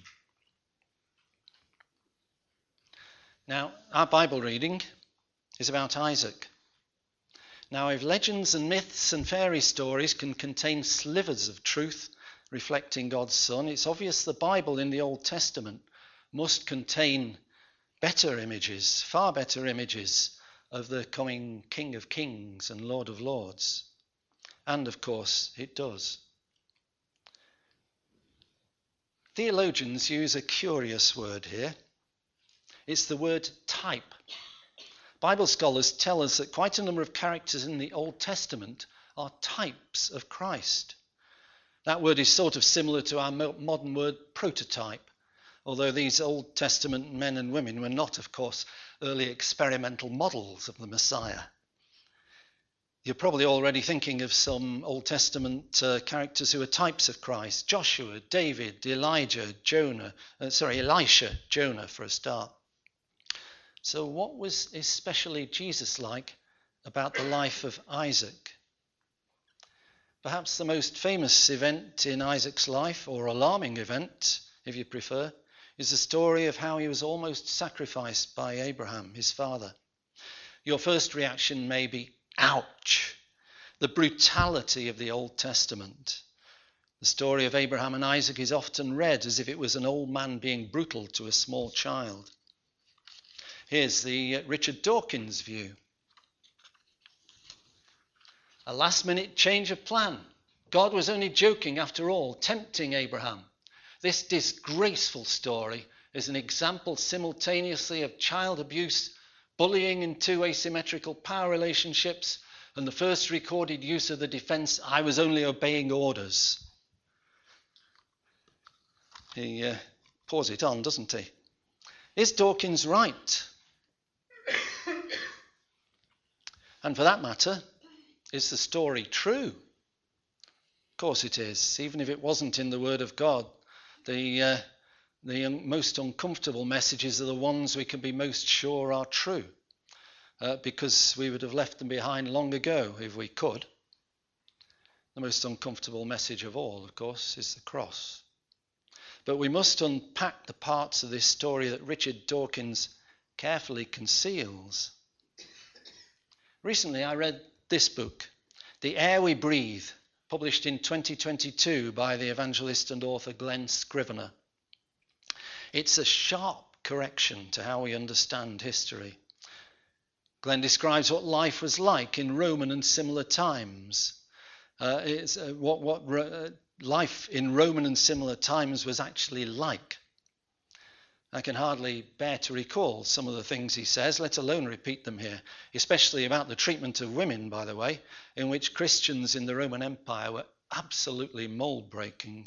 Now, our Bible reading is about Isaac. Now, if legends and myths and fairy stories can contain slivers of truth reflecting God's Son, it's obvious the Bible in the Old Testament must contain better images, far better images of the coming King of Kings and Lord of Lords. And, of course, it does. Theologians use a curious word here. It's the word type. Bible scholars tell us that quite a number of characters in the Old Testament are types of Christ. That word is sort of similar to our modern word prototype, although these Old Testament men and women were not, of course, early experimental models of the Messiah. You're probably already thinking of some Old Testament uh, characters who are types of Christ: Joshua, David, Elijah, Jonah, uh, sorry, Elisha, Jonah for a start. So what was especially Jesus-like about the life of Isaac? Perhaps the most famous event in Isaac's life, or alarming event, if you prefer, is the story of how he was almost sacrificed by Abraham, his father. Your first reaction may be, ouch, the brutality of the Old Testament. The story of Abraham and Isaac is often read as if it was an old man being brutal to a small child. Here's the uh, Richard Dawkins view. A last-minute change of plan. God was only joking after all, tempting Abraham. This disgraceful story is an example simultaneously of child abuse, bullying in two asymmetrical power relationships, and the first recorded use of the defense, I was only obeying orders. He uh, pours it on, doesn't he? Is Dawkins right? And for that matter, is the story true? Of course it is, even if it wasn't in the Word of God. The, uh, the un- most uncomfortable messages are the ones we can be most sure are true, uh, because we would have left them behind long ago if we could. The most uncomfortable message of all, of course, is the cross. But we must unpack the parts of this story that Richard Dawkins carefully conceals. Recently I read this book, The Air We Breathe, published in twenty twenty-two by the evangelist and author Glen Scrivener. It's a sharp correction to how we understand history. Glen describes what life was like in Roman and similar times. Uh, it's, uh, what what uh, life in Roman and similar times was actually like. I can hardly bear to recall some of the things he says, let alone repeat them here, especially about the treatment of women, by the way, in which Christians in the Roman Empire were absolutely mold-breaking.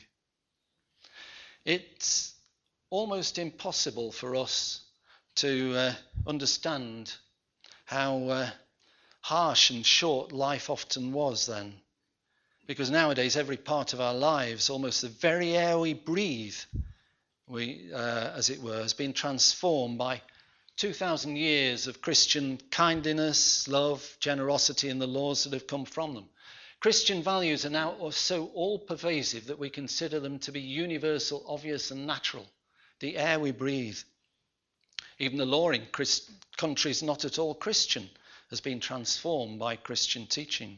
It's almost impossible for us to uh, understand how uh, harsh and short life often was then, because nowadays every part of our lives, almost the very air we breathe, we, uh, as it were, has been transformed by two thousand years of Christian kindliness, love, generosity, and the laws that have come from them. Christian values are now so all-pervasive that we consider them to be universal, obvious, and natural. The air we breathe. Even the law in Christ- countries not at all Christian has been transformed by Christian teaching.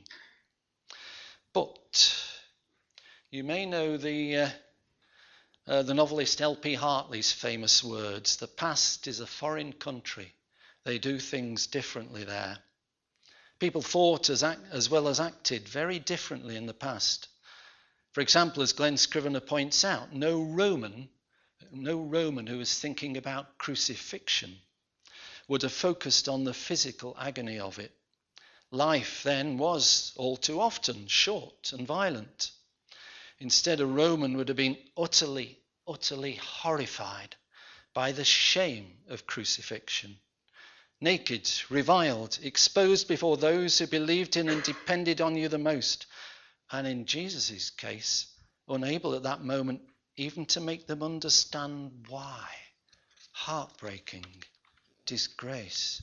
But you may know the... Uh, Uh, the novelist L P Hartley's famous words, the past is a foreign country. They do things differently there. People thought as, act, as well as acted very differently in the past. For example, as Glen Scrivener points out, no Roman, no Roman who was thinking about crucifixion would have focused on the physical agony of it. Life then was all too often short and violent. Instead, a Roman would have been utterly, utterly horrified by the shame of crucifixion. Naked, reviled, exposed before those who believed in and depended on you the most, and in Jesus' case, unable at that moment even to make them understand why. Heartbreaking disgrace.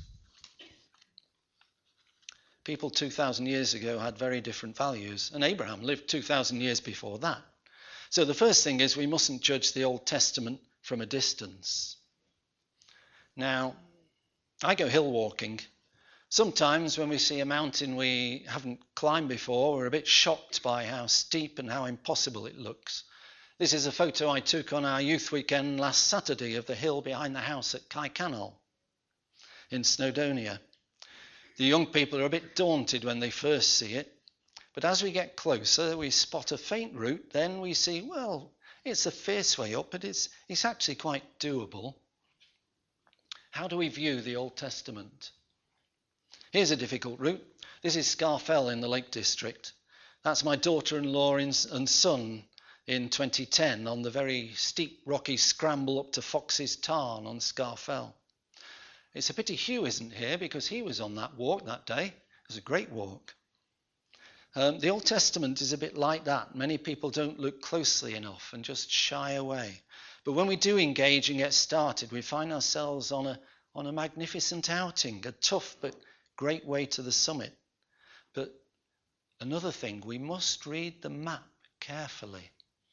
People two thousand years ago had very different values, and Abraham lived two thousand years before that. So the first thing is we mustn't judge the Old Testament from a distance. Now, I go hill walking. Sometimes when we see a mountain we haven't climbed before, we're a bit shocked by how steep and how impossible it looks. This is a photo I took on our youth weekend last Saturday of the hill behind the house at Kaikanal in Snowdonia. The young people are a bit daunted when they first see it, but as we get closer, we spot a faint route. Then we see, well, it's a fierce way up, but it's, it's actually quite doable. How do we view the Old Testament? Here's a difficult route. This is Scafell in the Lake District. That's my daughter-in-law and son in twenty ten on the very steep, rocky scramble up to Fox's Tarn on Scafell. It's a pity Hugh isn't here because he was on that walk that day. It was a great walk. Um, the Old Testament is a bit like that. Many people don't look closely enough and just shy away. But when we do engage and get started, we find ourselves on a, on a magnificent outing, a tough but great way to the summit. But another thing, we must read the map carefully.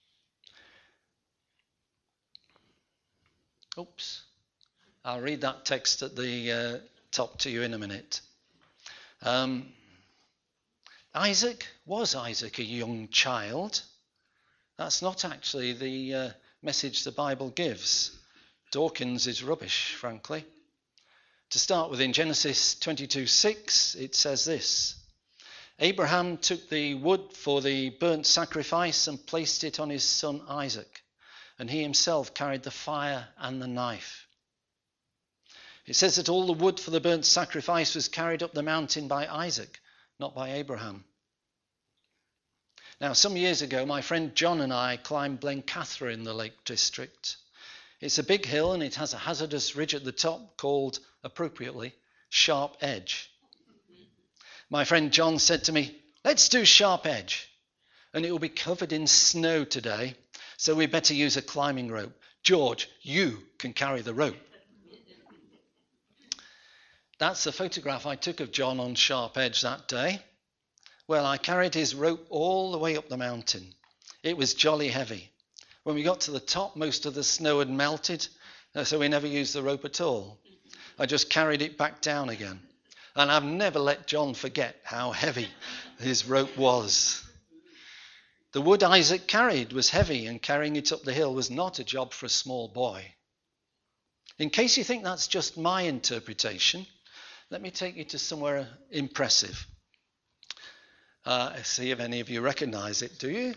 Oops. I'll read that text at the uh, top to you in a minute. Um, Isaac, was Isaac a young child? That's not actually the uh, message the Bible gives. Dawkins is rubbish, frankly. To start with, in Genesis twenty-two six, it says this: Abraham took the wood for the burnt sacrifice and placed it on his son Isaac, and he himself carried the fire and the knife. It says that all the wood for the burnt sacrifice was carried up the mountain by Isaac, not by Abraham. Now, some years ago, my friend John and I climbed Blencathra in the Lake District. It's a big hill and it has a hazardous ridge at the top called, appropriately, Sharp Edge. My friend John said to me, let's do Sharp Edge. And it will be covered in snow today, so we better use a climbing rope. George, you can carry the rope. That's the photograph I took of John on Sharp Edge that day. Well, I carried his rope all the way up the mountain. It was jolly heavy. When we got to the top, most of the snow had melted, so we never used the rope at all. I just carried it back down again. And I've never let John forget how heavy his rope was. The wood Isaac carried was heavy, and carrying it up the hill was not a job for a small boy. In case you think that's just my interpretation, let me take you to somewhere impressive. Uh, see if any of you recognise it, do you?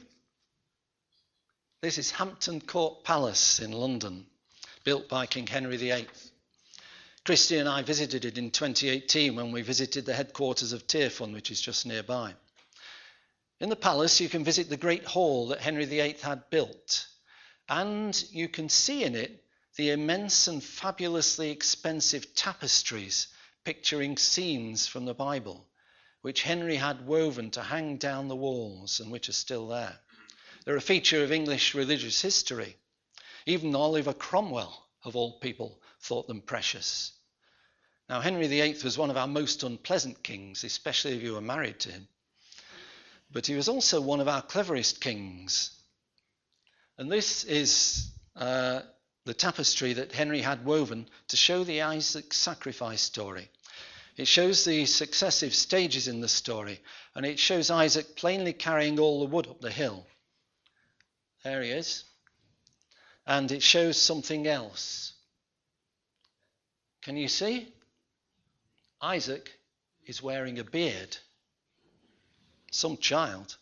This is Hampton Court Palace in London, built by King Henry the eighth. Christy and I visited it in twenty eighteen when we visited the headquarters of Tearfund, which is just nearby. In the palace, you can visit the great hall that Henry the eighth had built, and you can see in it the immense and fabulously expensive tapestries picturing scenes from the Bible, which Henry had woven to hang down the walls and which are still there. They're a feature of English religious history. Even Oliver Cromwell, of all people, thought them precious. Now, Henry the eighth was one of our most unpleasant kings, especially if you were married to him. But he was also one of our cleverest kings. And this is uh, the tapestry that Henry had woven to show the Isaac sacrifice story. It shows the successive stages in the story, and it shows Isaac plainly carrying all the wood up the hill. There he is. And it shows something else. Can you see? Isaac is wearing a beard. Some child.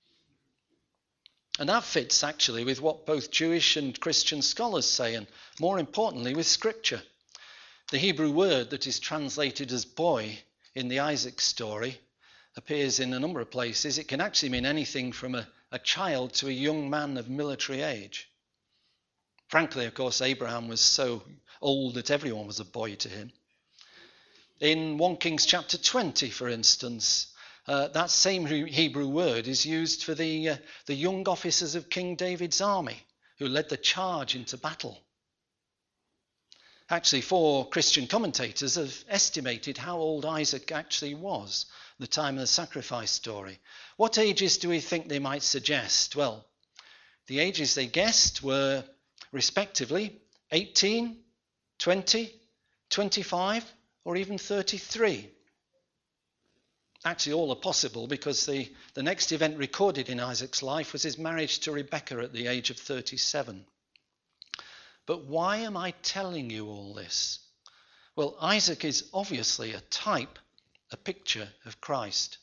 And that fits actually with what both Jewish and Christian scholars say, and more importantly with Scripture. The Hebrew word that is translated as boy in the Isaac story appears in a number of places. It can actually mean anything from a, a child to a young man of military age. Frankly, of course, Abraham was so old that everyone was a boy to him. In First Kings chapter twenty, for instance, Uh, that same Hebrew word is used for the, uh, the young officers of King David's army who led the charge into battle. Actually, four Christian commentators have estimated how old Isaac actually was at the time of the sacrifice story. What ages do we think they might suggest? Well, the ages they guessed were respectively eighteen, twenty, twenty-five, or even thirty-three. Actually, all are possible because the, the next event recorded in Isaac's life was his marriage to Rebekah at the age of thirty-seven. But why am I telling you all this? Well, Isaac is obviously a type, a picture of Christ.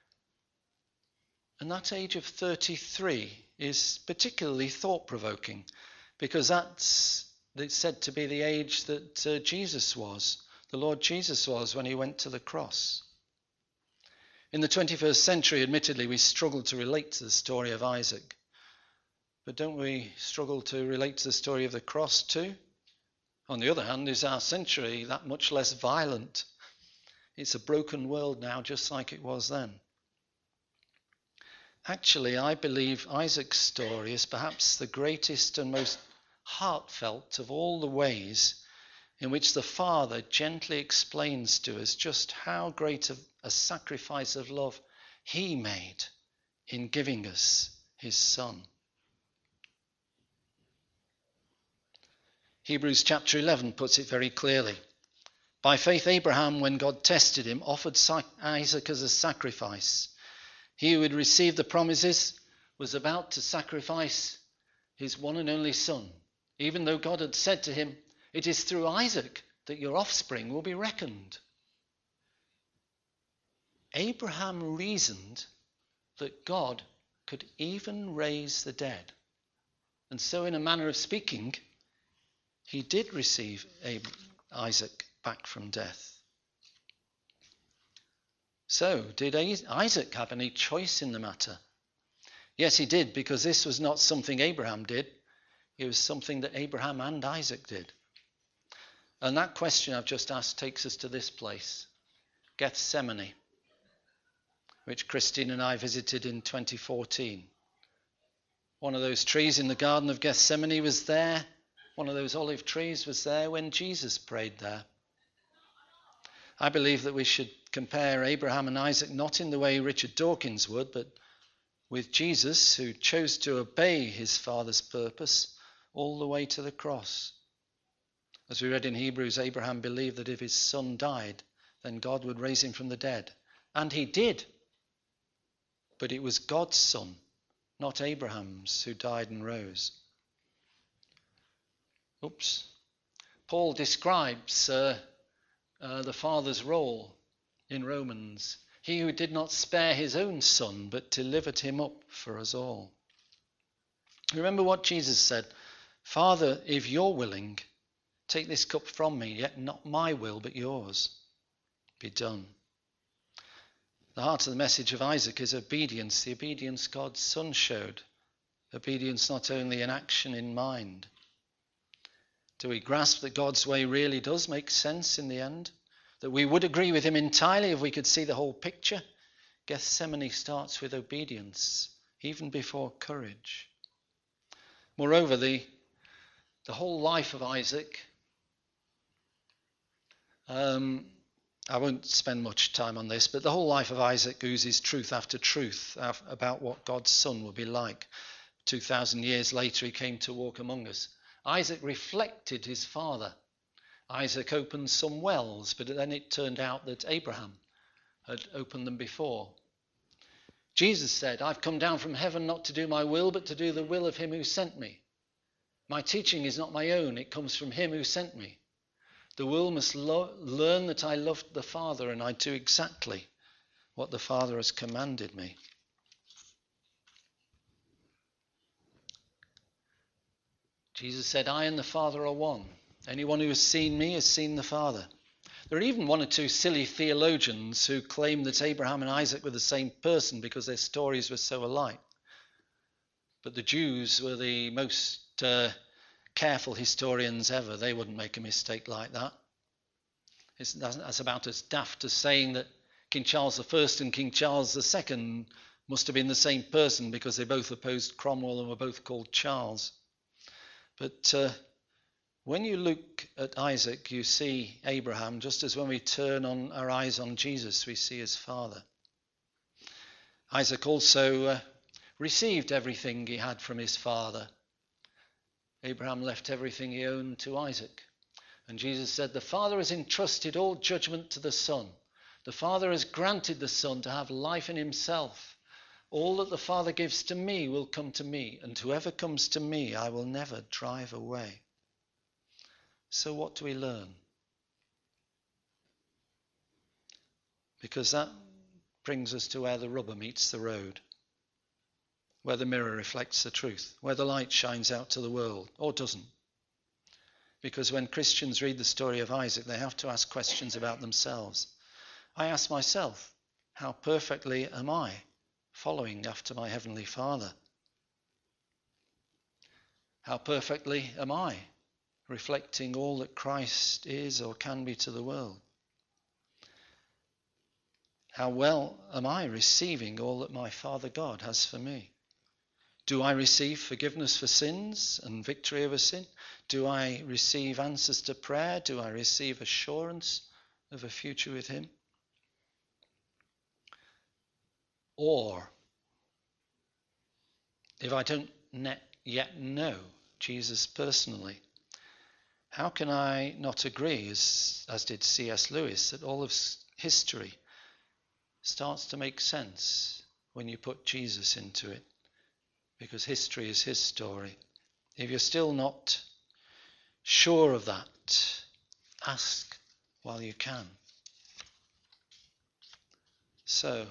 And that age of thirty-three is particularly thought-provoking because that's it's said to be the age that uh, Jesus was, the Lord Jesus was when he went to the cross. In the twenty-first century, admittedly, we struggle to relate to the story of Isaac. But don't we struggle to relate to the story of the cross too? On the other hand, is our century that much less violent? It's a broken world now, just like it was then. Actually, I believe Isaac's story is perhaps the greatest and most heartfelt of all the ways in which the Father gently explains to us just how great a, a sacrifice of love he made in giving us his Son. Hebrews chapter eleven puts it very clearly. By faith, Abraham, when God tested him, offered Isaac as a sacrifice. He who had received the promises was about to sacrifice his one and only son, even though God had said to him, "It is through Isaac that your offspring will be reckoned." Abraham reasoned that God could even raise the dead. And so, in a manner of speaking, he did receive Isaac back from death. So, did Isaac have any choice in the matter? Yes, he did, because this was not something Abraham did. It was something that Abraham and Isaac did. And that question I've just asked takes us to this place, Gethsemane, which Christine and I visited in twenty fourteen. One of those trees in the Garden of Gethsemane was there. One of those olive trees was there when Jesus prayed there. I believe that we should compare Abraham and Isaac not in the way Richard Dawkins would, but with Jesus, who chose to obey his Father's purpose all the way to the cross. As we read in Hebrews, Abraham believed that if his son died, then God would raise him from the dead. And he did. But it was God's son, not Abraham's, who died and rose. Oops. Paul describes uh, uh, the Father's role in Romans. He who did not spare his own son, but delivered him up for us all. Remember what Jesus said, "Father, if you're willing, take this cup from me, yet not my will, but yours be done." The heart of the message of Isaac is obedience, the obedience God's Son showed. Obedience not only in action, in mind. Do we grasp that God's way really does make sense in the end? That we would agree with him entirely if we could see the whole picture? Gethsemane starts with obedience, even before courage. Moreover, the, the whole life of Isaac, um, I won't spend much time on this, but the whole life of Isaac oozes truth after truth about what God's Son will be like. Two thousand years later, he came to walk among us. Isaac reflected his father. Isaac opened some wells, but then it turned out that Abraham had opened them before. Jesus said, "I've come down from heaven not to do my will, but to do the will of him who sent me. My teaching is not my own, it comes from him who sent me. The will must lo- learn that I love the Father, and I do exactly what the Father has commanded me." Jesus said, "I and the Father are one. Anyone who has seen me has seen the Father." There are even one or two silly theologians who claim that Abraham and Isaac were the same person because their stories were so alike. But the Jews were the most uh, careful historians ever. They wouldn't make a mistake like that. It's, that's about as daft as saying that King Charles the First and King Charles the Second must have been the same person because they both opposed Cromwell and were both called Charles. But uh, when you look at Isaac, you see Abraham, just as when we turn on our eyes on Jesus, we see his father. Isaac also uh, received everything he had from his father. Abraham left everything he owned to Isaac. And Jesus said, the Father has entrusted all judgment to the Son. The Father has granted the Son to have life in himself. All that the Father gives to me will come to me, and whoever comes to me I will never drive away. So what do we learn? Because that brings us to where the rubber meets the road, where the mirror reflects the truth, where the light shines out to the world, or doesn't. Because when Christians read the story of Isaac, they have to ask questions about themselves. I ask myself, how perfectly am I following after my Heavenly Father? How perfectly am I reflecting all that Christ is or can be to the world? How well am I receiving all that my Father God has for me? Do I receive forgiveness for sins and victory over sin? Do I receive answers to prayer? Do I receive assurance of a future with him? Or, if I don't yet know Jesus personally, how can I not agree, as, as did C S Lewis, that all of history starts to make sense when you put Jesus into it? Because history is his story. If you're still not sure of that, ask while you can. So,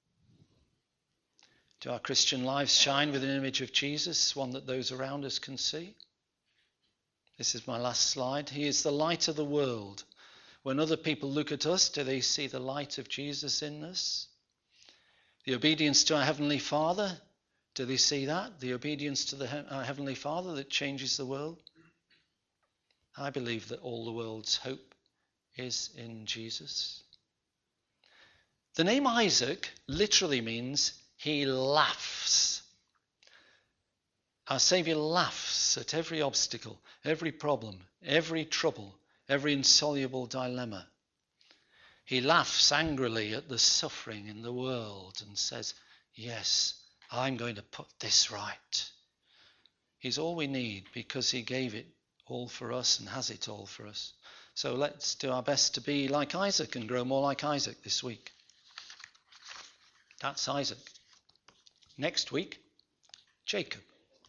do our Christian lives shine with an image of Jesus, one that those around us can see? This is my last slide. He is the light of the world. When other people look at us, do they see the light of Jesus in us? The obedience to our Heavenly Father, do they see that? The obedience to the, our Heavenly Father that changes the world? I believe that all the world's hope is in Jesus. The name Isaac literally means he laughs. Our Saviour laughs at every obstacle, every problem, every trouble, every insoluble dilemma. He laughs angrily at the suffering in the world and says, yes, I'm going to put this right. He's all we need because he gave it all for us and has it all for us. So let's do our best to be like Isaac and grow more like Isaac this week. That's Isaac. Next week, Jacob.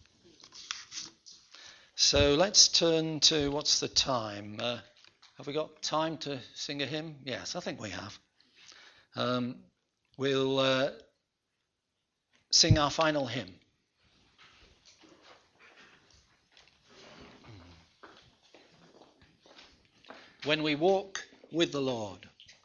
So let's turn to, what's the time? Uh, have we got time to sing a hymn? Yes, I think we have. Um, we'll uh, sing our final hymn. When we walk with the Lord.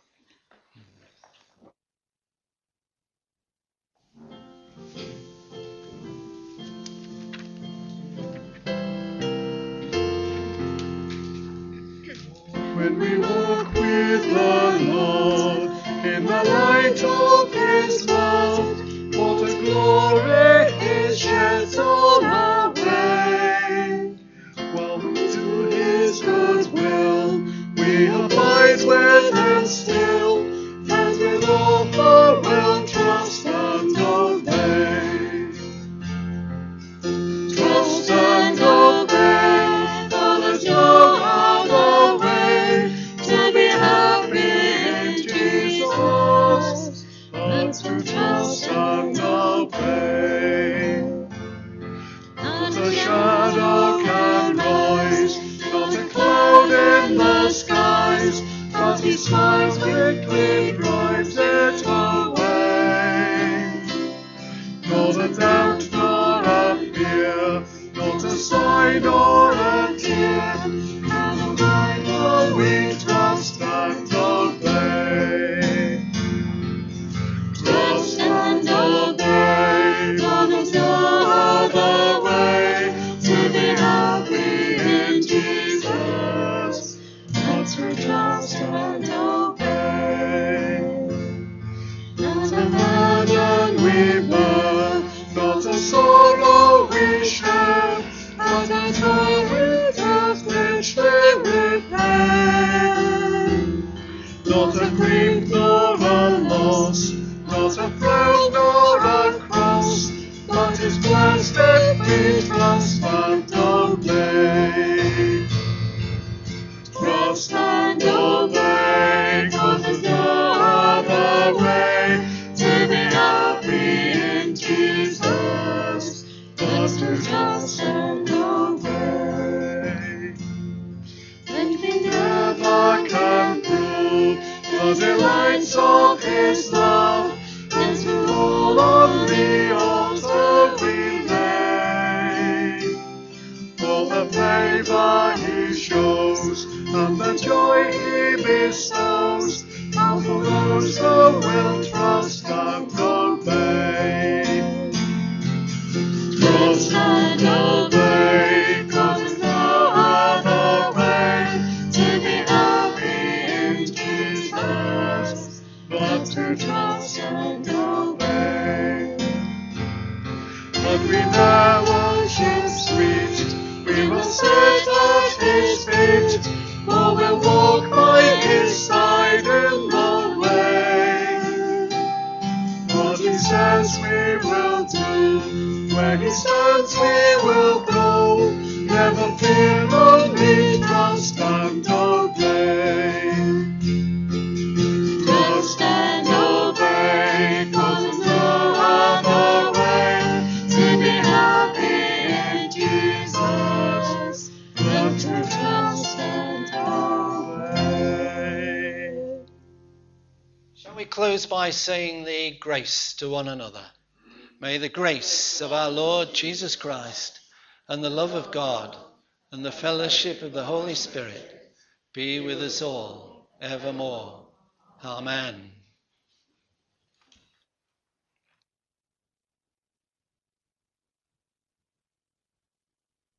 When we walk with the Lord in the light of his love, what a glory it sheds on our way. Welcome to his good will, we abide with him still, and with all the will trust and obey. Trust and obey, for there's no other way to be happy in Jesus than to trust and obey. Not a shadow can rise, not a cloud in the skies, but he smiles quickly, drives it away. Not a doubt nor a fear, not a sigh nor a tear, never mind will we trust and obey. Trust and obey, for there's no other way to be happy in Jesus, but to trust and obey. to trust and obey. And we never can prove the delights of His love, and through all on the altar we lay. For the favour He shows, and the joy He bestows, how for those who will trust and obey. Trust and obey, 'cause there's no other way to be happy in Jesus, but to trust and obey. But we now worship sweet, we will sit at His feet, for we'll walk by His side in the way. What He says we will do, where He stands we will go, never fear, only trust and obey. Trust and obey, 'cause there's no other way to be happy in Jesus, but to trust and obey. Shall we close by saying the grace to one another? May the grace of our Lord Jesus Christ and the love of God and the fellowship of the Holy Spirit be with us all evermore. Amen.